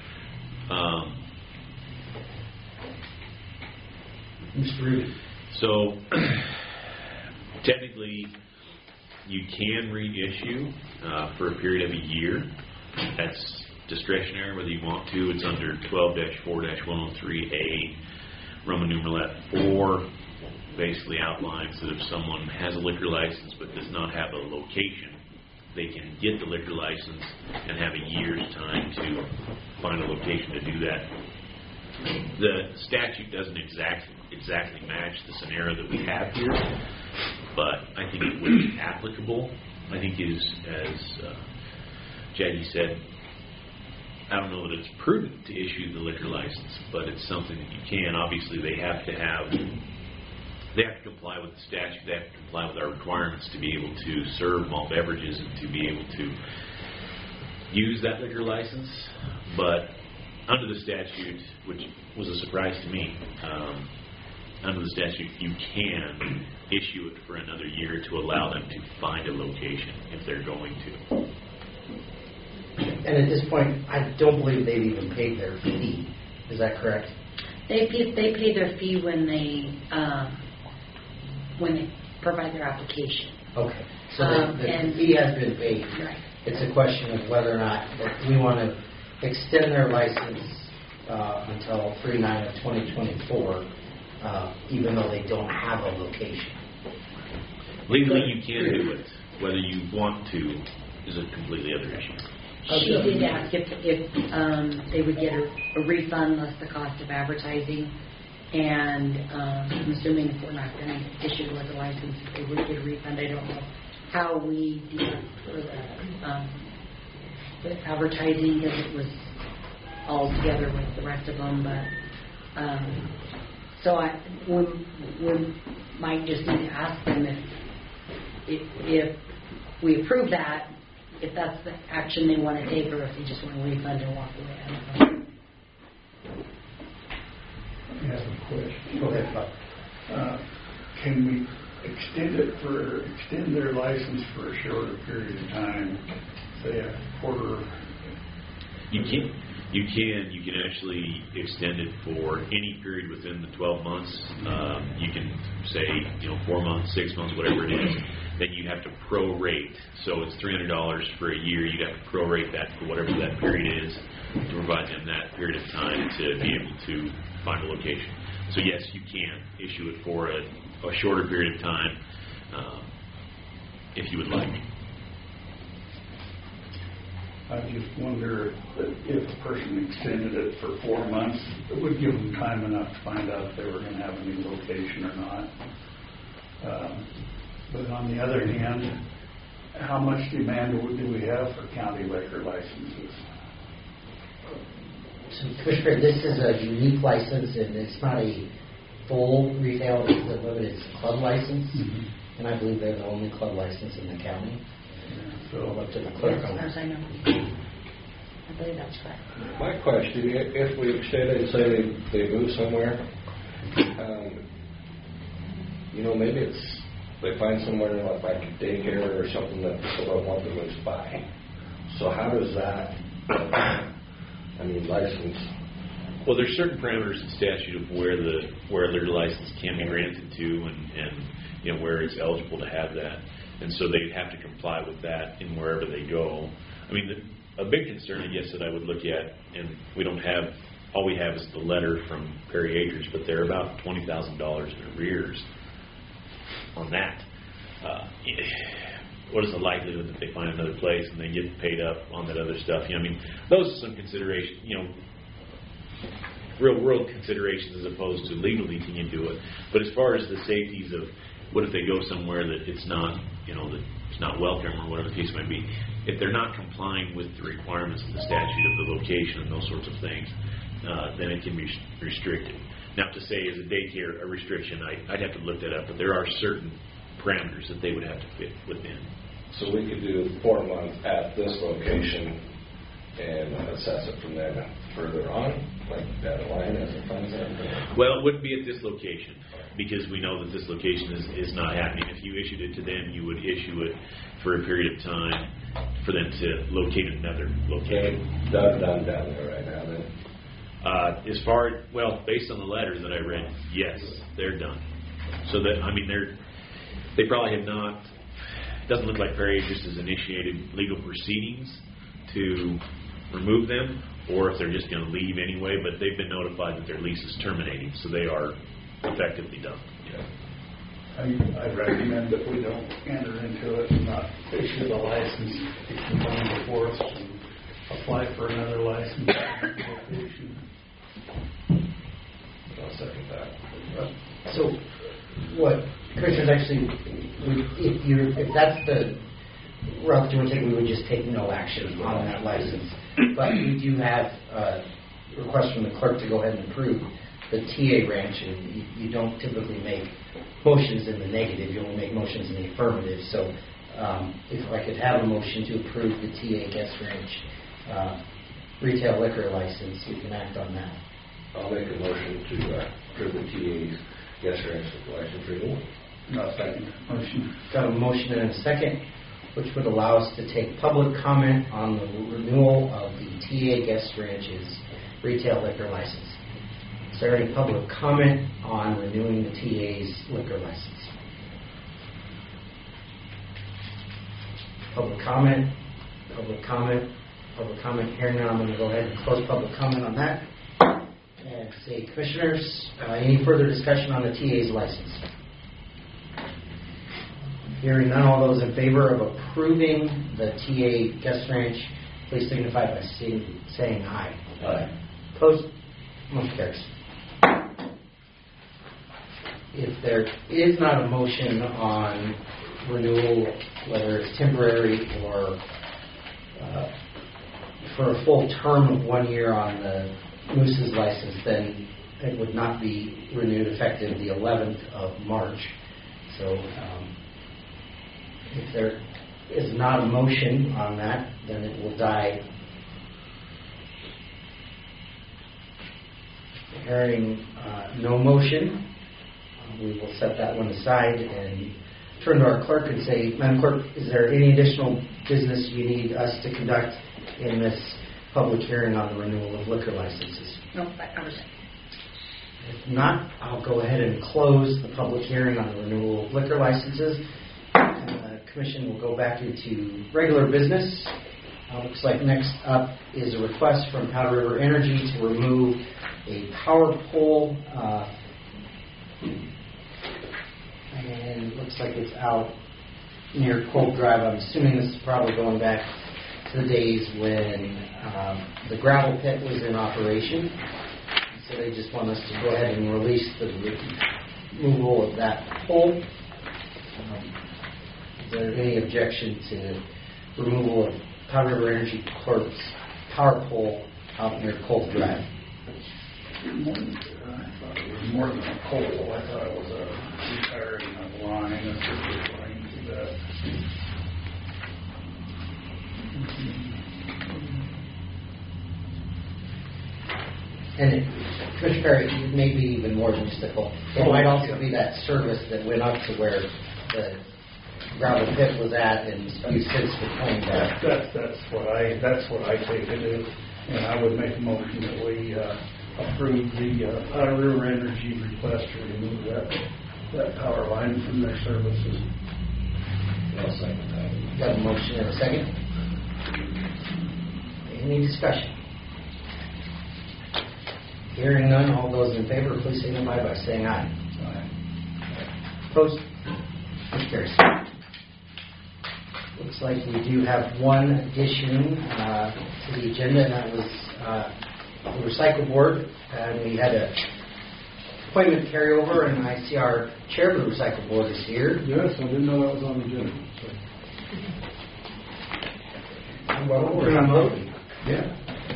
A: Mr. Rudy.
E: So, technically, you can reissue for a period of a year. That's discretionary whether you want to. It's under 12-4-103A, Roman numeral 4, basically outlines that if someone has a liquor license but does not have a location, they can get the liquor license and have a year's time to find a location to do that. The statute doesn't exactly match the scenario that we have here, but I think it would be applicable. I think as Jackie said, I don't know that it's prudent to issue the liquor license, but it's something that you can. Obviously, they have to comply with the statute. They have to comply with our requirements to be able to serve malt beverages and to be able to use that liquor license. But under the statute, which was a surprise to me, under the statute, you can issue it for another year to allow them to find a location if they're going to.
A: And at this point, I don't believe they've even paid their fee. Is that correct?
D: They pay their fee when they provide their application.
A: Okay. So the fee has been paid.
D: Right.
A: It's a question of whether or not we want to extend their license until 3/9/2024, even though they don't have a location.
E: Legally, you can do it. Whether you want to is a completely other issue.
D: She did ask if they would get a refund less the cost of advertising, and I'm assuming if we're not going to issue a liquor license, they would get a refund. I don't know how we do it for the advertising, because it was all together with the rest of them, but so we might just need to ask them if we approve that, if that's the action they want to take, or if they just want to refund and walk away. I don't know.
C: I have a question.
A: Go ahead, Bob.
C: Can we extend their license for a shorter period of time, say a quarter?
E: You can. You can actually extend it for any period within the 12 months. You can say, 4 months, 6 months, whatever it is. Then you have to prorate. So it's $300 for a year. You have to prorate that for whatever that period is to provide them that period of time to be able to find a location. So yes, you can issue it for a shorter period of time if you would like.
C: I just wonder if a person extended it for 4 months, it would give them time enough to find out if they were going to have a new location or not. But on the other hand, how much demand do we have for county liquor licenses?
A: So, Commissioner, this is a unique license, and it's not a full retail, it's a limited club license, and I believe they're the only club license in the county. So I'll look to the clerk on
D: As
A: that.
D: I know. I believe that's correct.
F: My question, if we extend it, say they move somewhere, maybe it's they find somewhere like a daycare or something that people don't want to live by. So how does that, license?
E: Well, there's certain parameters in statute of where their license can be granted to, and where it's eligible to have that, and so they have to comply with that in wherever they go. A big concern, I guess, that I would look at, and all we have is the letter from Perry Acres, but they're about $20,000 in arrears on that. What is the likelihood that they find another place and they get paid up on that other stuff? Those are some considerations, real world considerations as opposed to legally can you do it. But as far as the safeties of what if they go somewhere that it's not, that it's not welcome or whatever the case might be, if they're not complying with the requirements of the statute of the location and those sorts of things, then it can be restricted. Now, to say as a daycare a restriction, I'd have to look that up, but there are certain parameters that they would have to fit within.
F: So we could do 4 months at this location and assess it from there further on, like down the line as it finds out?
E: Well, it wouldn't be at this location because we know that this location is not happening. If you issued it to them, you would issue it for a period of time for them to locate another location.
F: Done down there right now then?
E: Based on the letter that I read, yes, they're done. So that, they probably have not, it doesn't look like Perry Acres has initiated legal proceedings to remove them, or if they're just going to leave anyway, but they've been notified that their lease is terminating, so they are effectively done.
C: I recommend that we don't enter into it and not issue the license. They can come before us and apply for another license location.
F: I'll second that.
A: So, what Commissioners actually, if that's the route that you want to take, we would just take no action on that license. But we do have a request from the clerk to go ahead and approve the TA ranch, and you don't typically make motions in the negative, you only make motions in the affirmative. So if I could have a motion to approve the TA guest ranch retail liquor license, we can act on that.
F: I'll make a motion to approve the TA's guest ranch license renewal.
C: No, second motion.
A: Got a motion and a second, which would allow us to take public comment on the renewal of the TA guest ranch's retail liquor license. Is there any public comment on renewing the TA's liquor license? Public comment, public comment, public comment. Hearing none, I'm going to go ahead and close public comment on that. And say, Commissioners, any further discussion on the TA's license? Hearing none, all those in favor of approving the TA guest ranch, please signify by saying aye.
F: Aye.
A: Opposed? Motion carries. If there is not a motion on renewal, whether it's temporary or for a full term of 1 year on the Moose's license, then it would not be renewed effective the 11th of March. So if there is not a motion on that, then it will die. Hearing no motion, we will set that one aside and turn to our clerk and say, Madam Clerk, is there any additional business you need us to conduct in this public hearing on the renewal of liquor licenses?
D: No, that covers it.
A: If not, I'll go ahead and close the public hearing on the renewal of liquor licenses. And the Commission will go back into regular business. Looks like next up is a request from Powder River Energy to remove a power pole, and it looks like it's out near Polk Drive. I'm assuming this is probably going back to the days when the gravel pit was in operation. So they just want us to go ahead and release the removal of that pole. Is there any objection to removal of Powder River Energy Corp's power pole out near Colt Drive?
C: I thought it was more than a pole. I thought it was a retiring a line, a circuit line to that.
A: And Commissioner Perry, it may be even more than just a pole. It might also be that service that went up to where the gravel pit was at, and you since reclaimed that.
C: That's what I take it is, and I would make a motion that we approve the Powder River Energy request to remove that power line from their services.
F: I'll second that.
A: Got a motion and a second. Any discussion? Hearing none, all those in favor, please signify by saying aye. Aye. Opposed? Motion carries. Looks like we do have one addition to the agenda, and that was the recycle board. We had a appointment carryover, and I see our chair of the recycle board is here.
C: Yes, I didn't know that was on the agenda.
A: Well, we're on voting.
C: Yeah.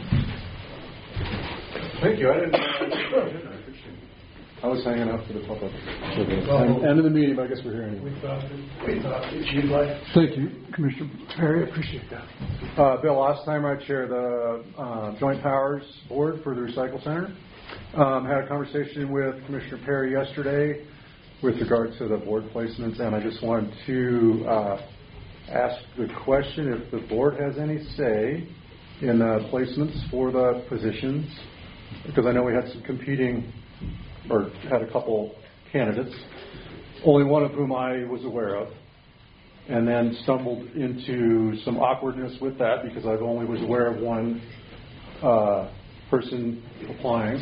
C: Thank you. I didn't know that was on the agenda. I appreciate it.
O: I was hanging out for the public.
A: Well,
O: End of the meeting, but I guess we're here anyway.
C: We thought that you'd like.
O: Thank you, Commissioner Perry. I appreciate that. Bill Ostheimer, I chair the Joint Powers Board for the Recycle Center. Had a conversation with Commissioner Perry yesterday with regard to the board placements, and I just wanted to ask the question if the board has any say in placements for the positions, because I know we had some competing, or had a couple candidates, only one of whom I was aware of, and then stumbled into some awkwardness with that because I only was aware of one person applying.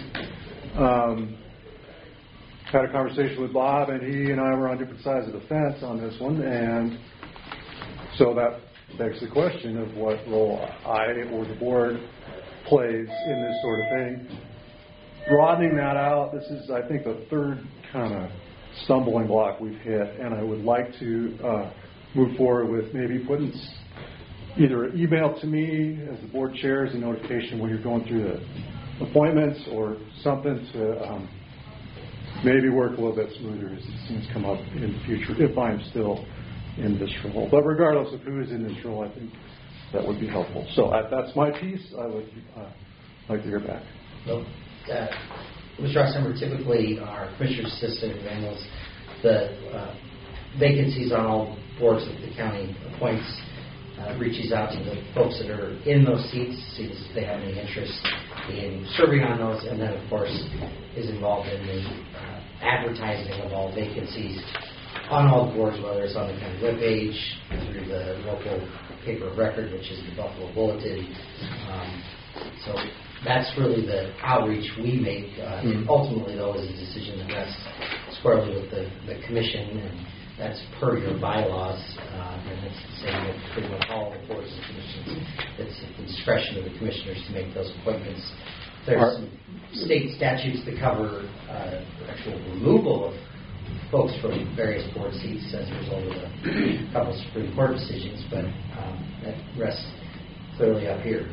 O: Had a conversation with Bob, and he and I were on different sides of the fence on this one, and so that begs the question of what role I or the board plays in this sort of thing. Broadening that out, this is, I think, the third kind of stumbling block we've hit, and I would like to move forward with maybe putting either an email to me as the board chair as a notification when you're going through the appointments, or something to maybe work a little bit smoother as these things come up in the future, if I'm still in this role. But regardless of who is in this role, I think that would be helpful. So that's my piece. I would like to hear back.
A: Well, Mr. Ostheimer, typically our commissioner's assistant handles the vacancies on all boards that the county appoints, reaches out to the folks that are in those seats, sees if they have any interest in serving on those, and then, of course, is involved in the advertising of all vacancies on all the boards, whether it's on the county webpage, through the local paper of record, which is the Buffalo Bulletin. So that's really the outreach we make. Ultimately, though, is a decision that rests squarely with the commission, and that's per your bylaws, and it's the same with pretty much all the boards and commissions. It's at the discretion of the commissioners to make those appointments. There's some state statutes that cover actual removal of folks from various board seats as a result of a couple of Supreme Court decisions, but that rests clearly up here.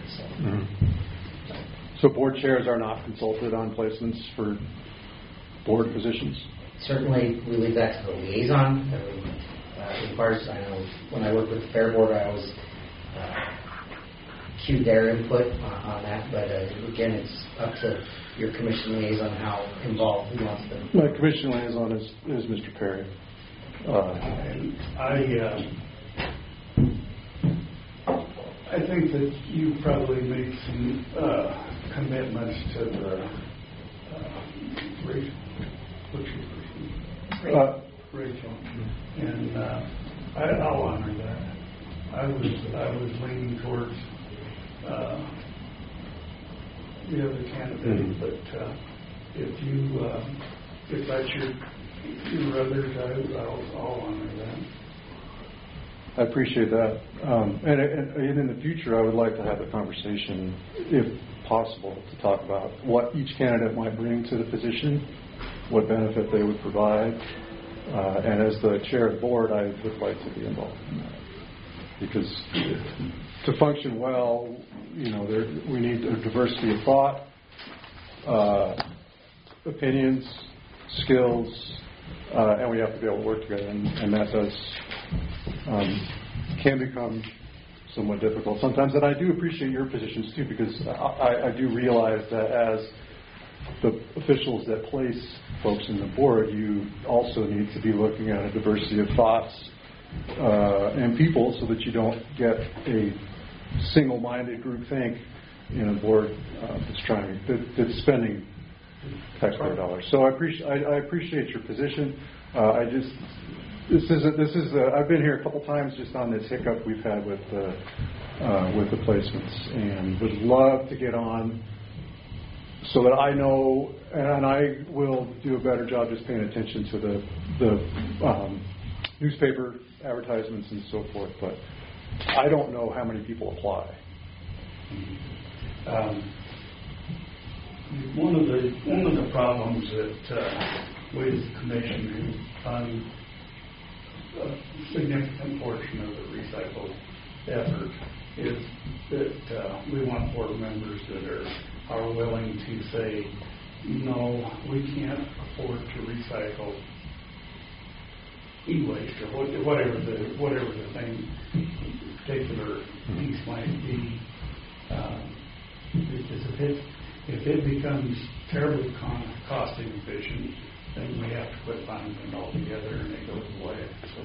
O: So board chairs are not consulted on placements for board positions?
A: Certainly, we leave that to the liaison. Requires, I know when I worked with the Fair Board, I always cued their input on that, but again, it's up to your commission liaison how involved he wants them.
O: My commission liaison is Mr. Perry.
C: I think that you probably made some commitments to the Rachel, and I'll honor that. I was leaning towards the other candidate, but if that's your others, I'll honor that.
O: I appreciate that. And in the future, I would like to have a conversation, if possible, to talk about what each candidate might bring to the position, what benefit they would provide. And as the chair of the board, I would like to be involved in that. Because to function well, we need a diversity of thought, opinions, skills, and we have to be able to work together. And that can become somewhat difficult sometimes. And I do appreciate your positions too, because I do realize that as the officials that place folks in the board, you also need to be looking at a diversity of thoughts and people, so that you don't get a single-minded groupthink in a board that's spending taxpayer dollars. So I appreciate your position. I've been here a couple times just on this hiccup we've had with the placements, and would love to get on so that I know, and I will do a better job just paying attention to the newspaper advertisements and so forth. But I don't know how many people apply.
C: One of the problems that we as a commission fund a significant portion of the recycle effort is that we want board members that are willing to say, no, we can't afford to recycle e-waste or whatever the thing, particular piece might be. Because if it becomes terribly cost inefficient, then we have to quit buying it altogether and it goes away.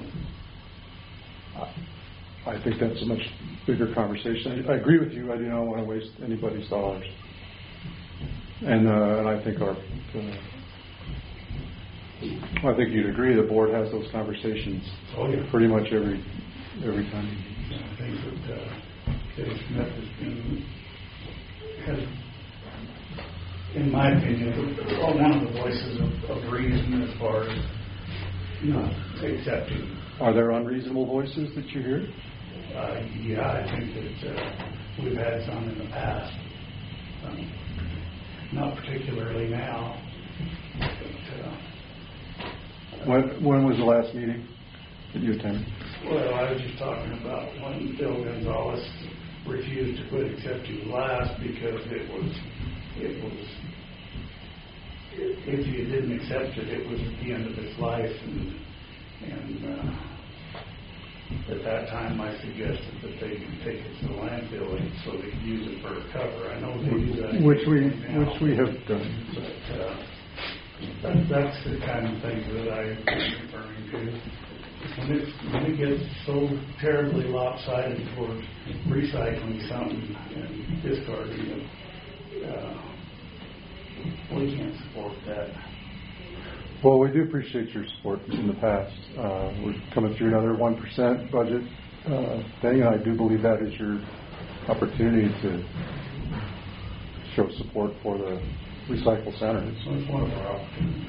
C: So
O: I think that's a much bigger conversation. I agree with you. I do not want to waste anybody's dollars. And I think I think you'd agree the board has those conversations pretty much every time.
C: I think that Dave Smith has, in my opinion, one of the voices of reason as far as not accepting.
O: Are there unreasonable voices that you hear?
C: Yeah, I think that we've had some in the past. Not particularly now. But,
O: when was the last meeting that you attended?
C: Well, I was just talking about when Bill Gonzalez refused to put accepting last because it was if you didn't accept it, it was at the end of its life, and at that time I suggested that they could take it to the landfill so they could use it for a cover. I know they do that.
O: Which we have done.
C: But that's the kind of thing that I'm referring to. When it gets so terribly lopsided towards recycling something and discarding it, we can't support that.
O: Well, we do appreciate your support in the past. We're coming through another 1% budget thing, and I do believe that is your opportunity to show support for the recycle center.
C: So it's one of our opportunities.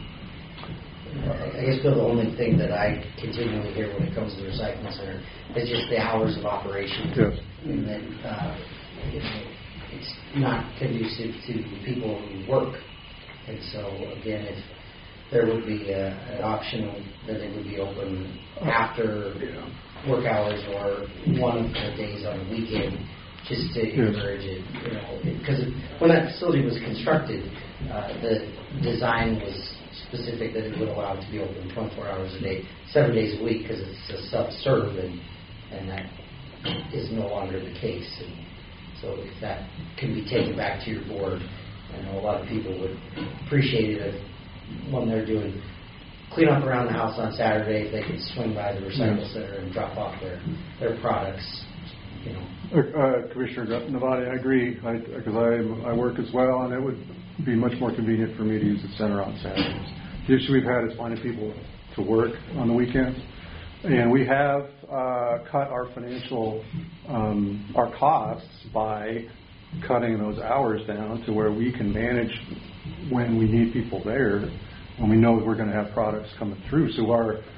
A: I guess, Bill, the only thing that I continually hear when it comes to the recycling center is just the hours of operation.
O: Yes.
A: And that it's not conducive to the people who work. And so, again, if there would be an option that it would be open after work hours or one of the days on the weekend, just to encourage it, because when that facility was constructed, the design was specific that it would allow it to be open 24 hours a day, 7 days a week, because it's a self-serve, and that is no longer the case. And so if that can be taken back to your board, I know a lot of people would appreciate it when they're doing cleanup around the house on Saturday, if they could swing by the recycle center and drop off their products.
O: Commissioner Novotny, I agree, because I work as well, and it would be much more convenient for me to use the center on Saturdays. The issue we've had is finding people to work on the weekends, and we have cut our financial our costs by cutting those hours down to where we can manage when we need people there, when we know that we're going to have products coming through. So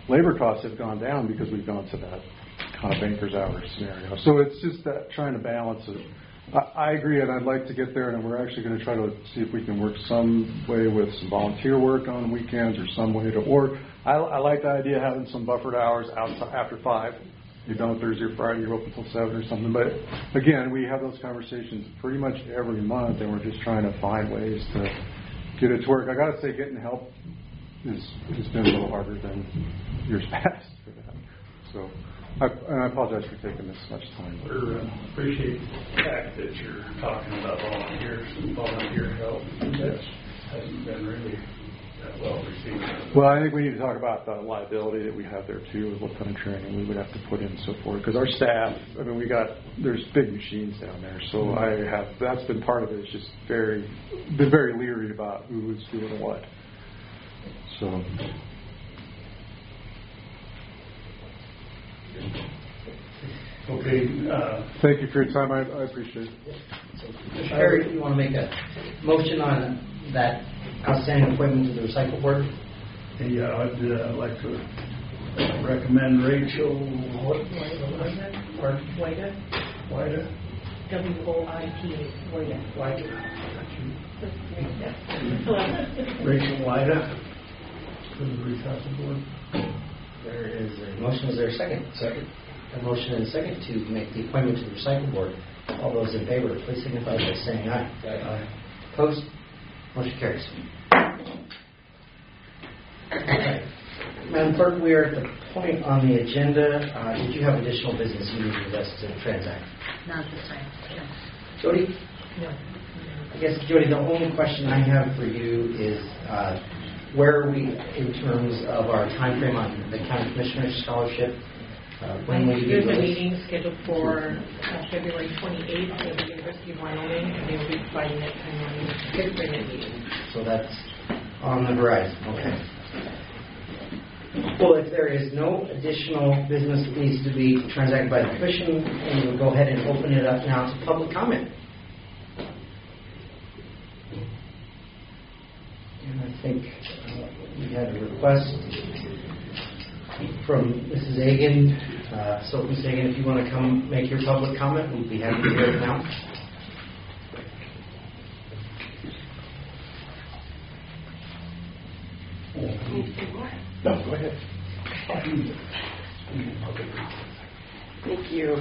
O: labor costs have gone down because we've gone to that kind of banker's hours scenario. So it's just that trying to balance it. I agree, and I'd like to get there, and we're actually going to try to see if we can work some way with some volunteer work on weekends or some way to, or I like the idea of having some buffered hours outside after 5. You're done Thursday or Friday, you're open until 7 or something. But again, we have those conversations pretty much every month, and we're just trying to find ways to get it to work. I got to say, getting help has been a little harder than years past for that. So, I apologize for taking this much time.
C: We appreciate the fact that you're talking about volunteers and volunteer help. That hasn't been really that well received.
O: Well, I think we need to talk about the liability that we have there too, what kind of training we would have to put in and so forth. Because our staff, I mean, there's big machines down there, so that's been part of it. It's just been very leery about who's doing what. So.
C: Okay.
O: Thank you for your time. I appreciate it.
A: So, Sherry, you want to make a motion on that outstanding appointment to the recycle board?
C: Yeah, I'd like to recommend Rachel
M: White. W-O-I-T-A.
C: Rachel White for the recycle board.
A: There is a motion. Is there a second?
C: Second.
A: A motion and a second to make the appointment to the recycle board. All those in favor, please signify by saying aye. Aye. Opposed? Motion carries. Okay. Madam Clerk, we are at the point on the agenda. Did you have additional business you needed us to transact?
D: Not this time. No.
A: Jody?
M: No.
A: I guess, Jody, the only question I have for you is where are we in terms of our time frame on the county commissioner's scholarship? When will you
M: There's
A: be
M: a
A: released?
M: meeting scheduled for February 28th at the University of Wyoming, and they will be providing that timeline to bring that meeting.
A: So that's on the horizon. Okay. Well, if there is no additional business that needs to be transacted by the commission, we will go ahead and open it up now to public comment. And I think we had a request from Mrs. Agan. So, Mrs. Agan, if you want to come make your public comment, we'd be happy to hear it now.
P: No, go ahead. Thank you.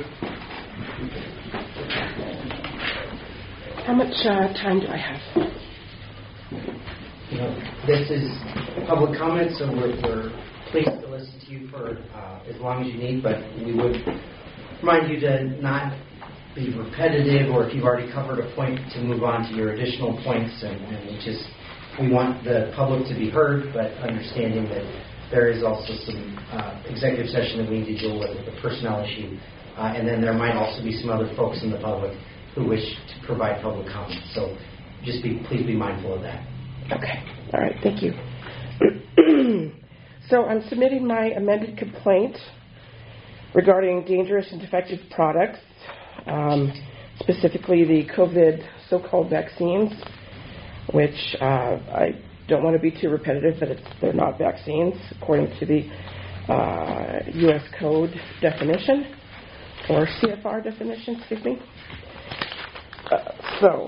P: How much time do I have?
A: This is public comment, so we're pleased to listen to you for as long as you need, but we would remind you to not be repetitive, or if you've already covered a point, to move on to your additional points, and we want the public to be heard, but understanding that there is also some executive session that we need to deal with the personnel issue, and then there might also be some other folks in the public who wish to provide public comments. So just please be mindful of that.
P: Okay. All right. Thank you. So I'm submitting my amended complaint regarding dangerous and defective products, specifically the COVID so-called vaccines, which I don't want to be too repetitive, but they're not vaccines according to the U.S. Code definition, or CFR definition, excuse me. So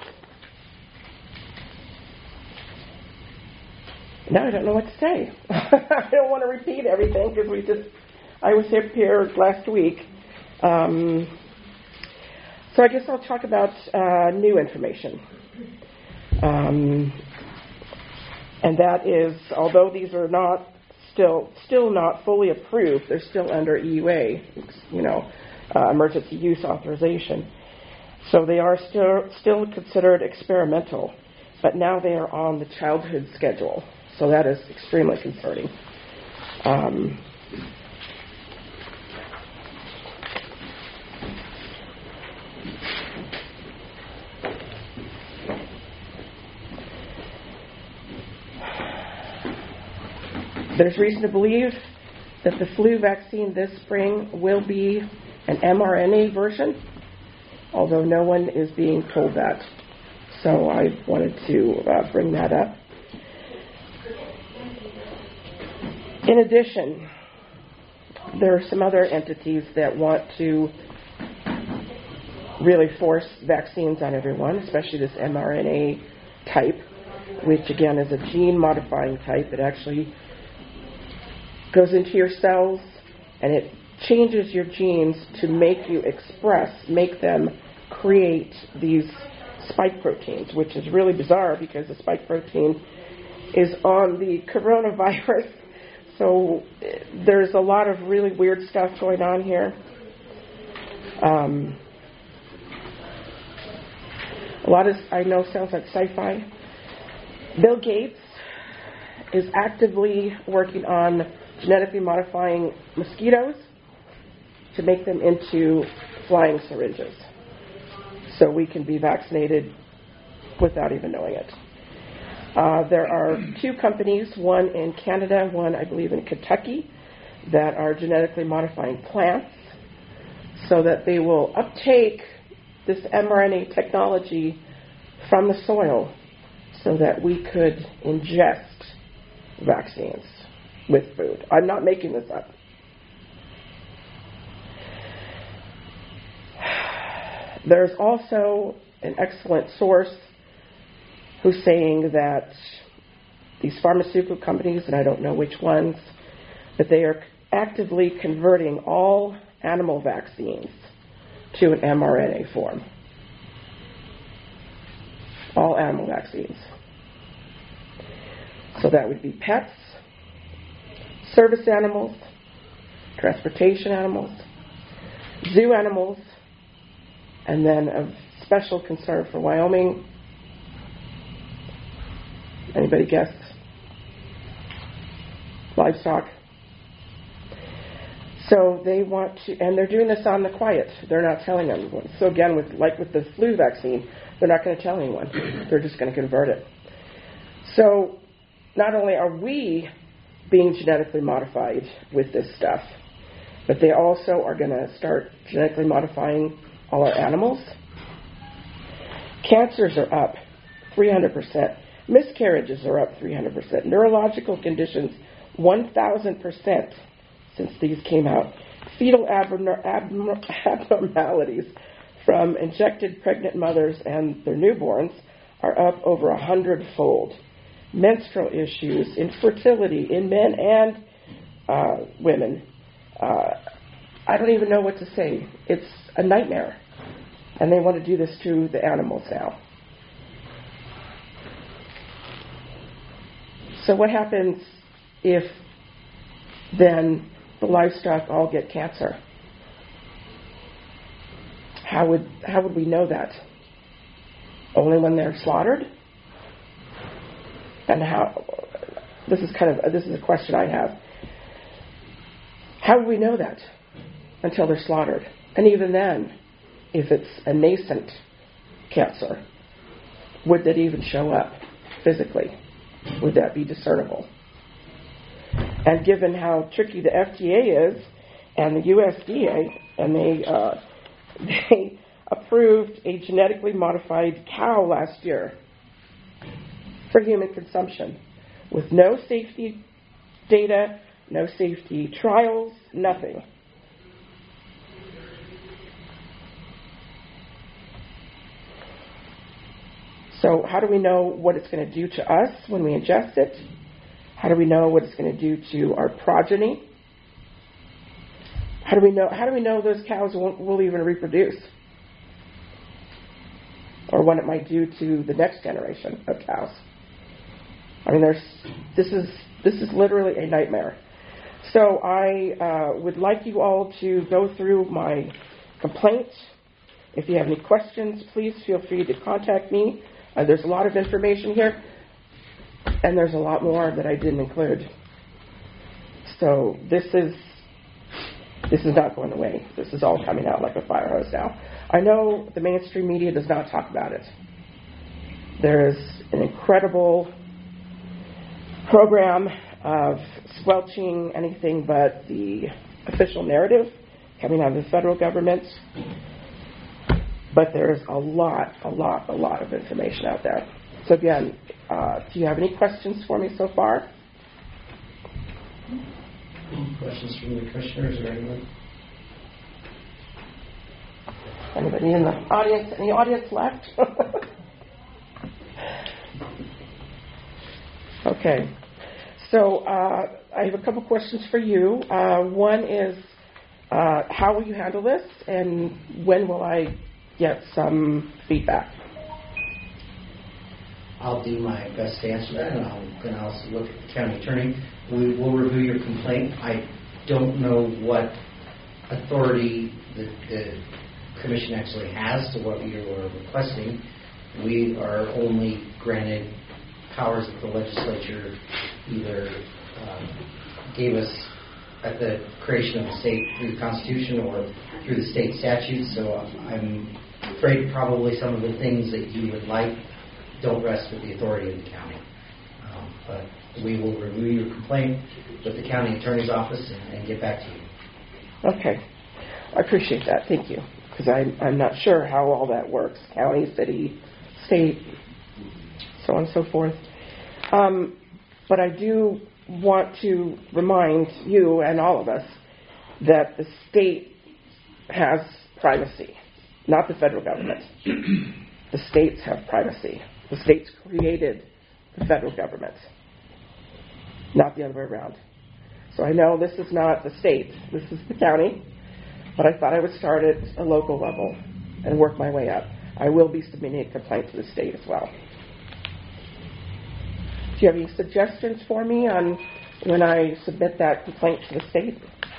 P: now I don't know what to say. I don't want to repeat everything because I was here last week. So I guess I'll talk about new information. And that is, although these are not still not fully approved, they're still under EUA, emergency use authorization. So they are still considered experimental, but now they are on the childhood schedule. So that is extremely concerning. There's reason to believe that the flu vaccine this spring will be an mRNA version, although no one is being told that. So I wanted to bring that up. In addition, there are some other entities that want to really force vaccines on everyone, especially this mRNA type, which again is a gene-modifying type. It actually goes into your cells and it changes your genes to make them create these spike proteins, which is really bizarre because the spike protein is on the coronavirus. So there's a lot of really weird stuff going on here. A lot of, I know, sounds like sci-fi. Bill Gates is actively working on genetically modifying mosquitoes to make them into flying syringes so we can be vaccinated without even knowing it. There are 2 companies, one in Canada, one I believe in Kentucky, that are genetically modifying plants so that they will uptake this mRNA technology from the soil so that we could ingest vaccines with food. I'm not making this up. There's also an excellent source who's saying that these pharmaceutical companies, and I don't know which ones, but they are actively converting all animal vaccines to an mRNA form. All animal vaccines. So that would be pets, service animals, transportation animals, zoo animals, and then of special concern for Wyoming. Anybody guess? Livestock. So they want to, and they're doing this on the quiet. They're not telling anyone. So again, with the flu vaccine, they're not going to tell anyone. They're just going to convert it. So not only are we being genetically modified with this stuff, but they also are going to start genetically modifying all our animals. Cancers are up 300%. Miscarriages are up 300%. Neurological conditions, 1,000% since these came out. Fetal abnormalities from injected pregnant mothers and their newborns are up over 100-fold. Menstrual issues, infertility in men and women. I don't even know what to say. It's a nightmare. And they want to do this to the animals now. So what happens if then the livestock all get cancer? How would we know that? Only when they're slaughtered? And how? This is a question I have. How would we know that until they're slaughtered? And even then, if it's a nascent cancer, would that even show up physically? Would that be discernible? And given how tricky the FDA is and the USDA, and they approved a genetically modified cow last year for human consumption with no safety data, no safety trials, nothing. So how do we know what it's going to do to us when we ingest it? How do we know what it's going to do to our progeny? How do we know those cows will even reproduce? Or what it might do to the next generation of cows? I mean, this is literally a nightmare. So I would like you all to go through my complaint. If you have any questions, please feel free to contact me. There's a lot of information here, and there's a lot more that I didn't include. So this is not going away. This is all coming out like a fire hose now. I know the mainstream media does not talk about it. There is an incredible program of squelching anything but the official narrative coming out of the federal government. But there's a lot of information out there. So again, do you have any questions for me so far?
A: Any questions from the commissioners or anyone?
P: Anybody in the audience? Any audience left? Okay. So I have a couple questions for you. One is, how will you handle this, and when will I get some feedback?
A: I'll do my best to answer that, and I'm going to also look at the county attorney. We will review your complaint. I don't know what authority the commission actually has to what you are requesting. We are only granted powers that the legislature either gave us at the creation of the state through the Constitution or through the state statutes. So I'm afraid probably some of the things that you would like don't rest with the authority of the county. But we will review your complaint with the county attorney's office and get back to you.
P: Okay. I appreciate that. Thank you. Because I'm not sure how all that works. County, city, state, so on and so forth. But I do want to remind you and all of us that the state has privacy, not the federal government. The states have privacy. The states created the federal government, not the other way around. So I know this is not the state, this is the county, but I thought I would start at a local level and work my way up. I will be submitting a complaint to the state as well. Do you have any suggestions for me on when I submit that complaint to the state?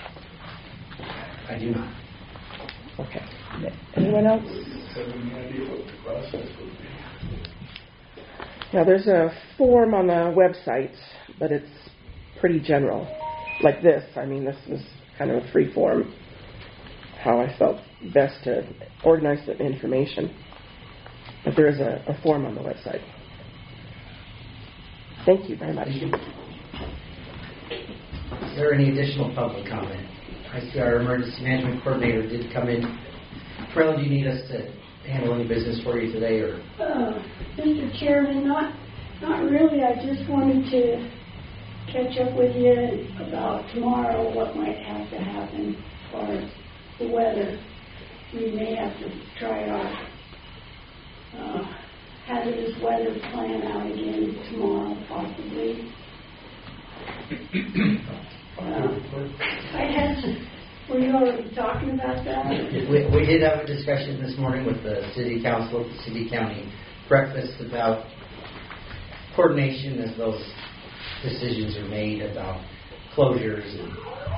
A: I do not.
P: Okay. Anyone else?
C: Have any idea what the process would be?
P: Now, there's a form on the website, but it's pretty general. Like this. I mean, this is kind of a free form, how I felt best to organize the information. But there is a form on the website. Thank you very much.
A: Is there any additional public comment? I see our emergency management coordinator did come in. Carol, do you need us to handle any business for you today, or?
Q: Mr. Chairman, not really. I just wanted to catch up with you about tomorrow, what might have to happen as far as the weather. We may have to try our hazardous weather plan out again tomorrow, possibly. I had some. Were you already talking about that?
A: We did have a discussion this morning with the city council at the city county breakfast about coordination as those decisions are made about closures. And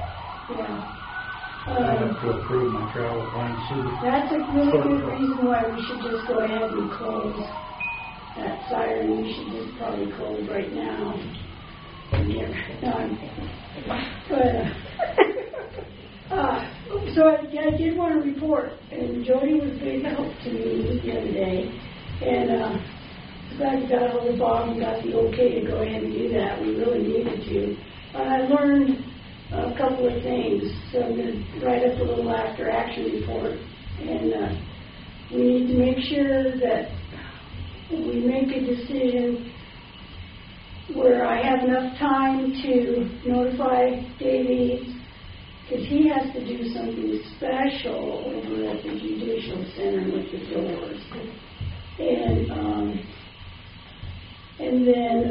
C: I have to approve my travel plans too.
Q: That's a really good reason why we should just go ahead and close that siren. We should just probably close right now and get it done. But so I did want to report, and Jody was a big help to me the other day, and I'm glad you got a hold of Bob and got the okay to go ahead and do that. We really needed to. I learned a couple of things, so I'm going to write up a little after action report, and we need to make sure that we make a decision where I have enough time to notify Davey, because he has to do something special over at the Judicial Center with the doors. And then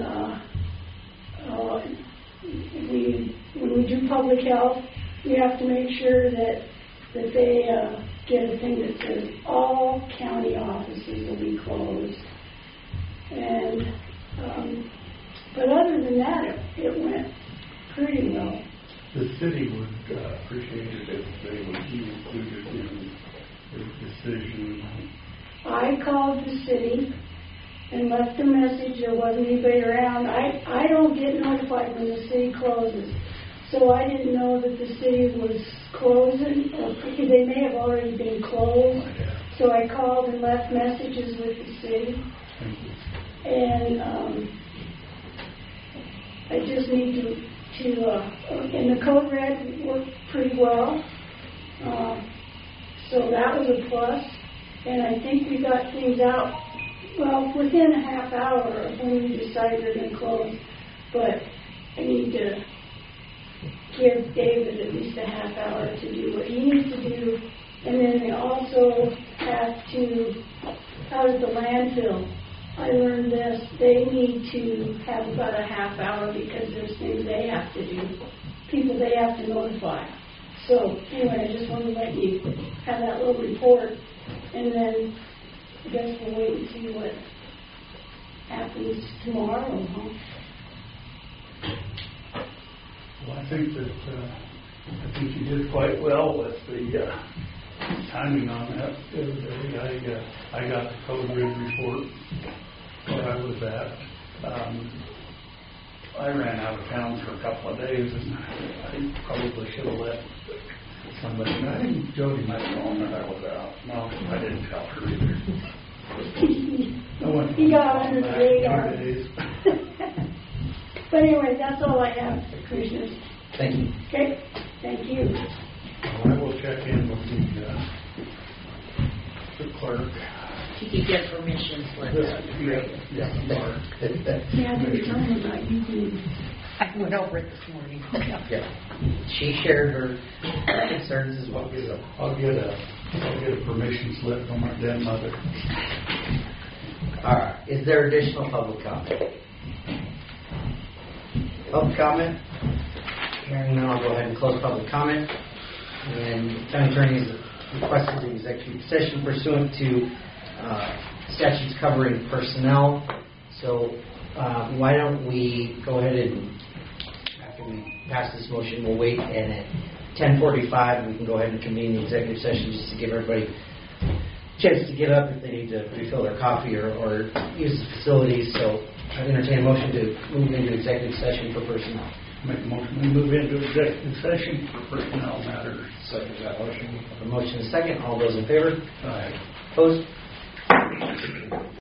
Q: when we do public health, we have to make sure that they get a thing that says all county offices will be closed. And but other than that, it went pretty well.
C: The city would appreciate it if they would be included in the decision.
Q: I called the city and left a message. There wasn't anybody around. I don't get notified when the city closes. So I didn't know that the city was closing, or they may have already been closed. So I called and left messages with the city. And I just need to and the code red worked pretty well. So that was a plus. And I think we got things out, well, within a half hour of when we decided they're going to close. But I need to give David at least a half hour to do what he needs to do. And then they also have to, out at the landfill, I learned this, they need to have about a half hour because there's things they have to do, people they have to notify. So anyway, I just wanted to let you have that little report, and then I guess we'll wait and see what happens tomorrow, huh?
C: Well, I think you did quite well with the timing on that the other day. I got the code red report where I was at. I ran out of town for a couple of days, and I probably should have let somebody know. I think Jody might have known that I was out. No, I didn't tell her either.
Q: He got under the radar. But anyway, that's all I have, Commissioners.
A: Thank you.
Q: Okay, thank you.
C: I will check in with the clerk.
D: If you could get permission slip, that would be great.
Q: Yeah, they were telling me about you.
D: I went over it this morning.
A: Yeah. She shared her concerns as well.
C: I'll get a permission slip from my dead mother.
A: All right. Is there additional public comment? Public comment? Hearing none, I'll go ahead and close public comment. And the county attorney has requested the executive session pursuant to statutes covering personnel. So why don't we go ahead and, after we pass this motion, we'll wait, and at 10:45 we can go ahead and convene the executive session just to give everybody a chance to get up if they need to refill their coffee or use the facilities. So I entertain a motion to move into executive session for personnel.
C: Make a motion to move into executive session for personnel matters.
F: Second that motion.
A: A motion is second. All those in favor?
C: Aye.
A: Opposed?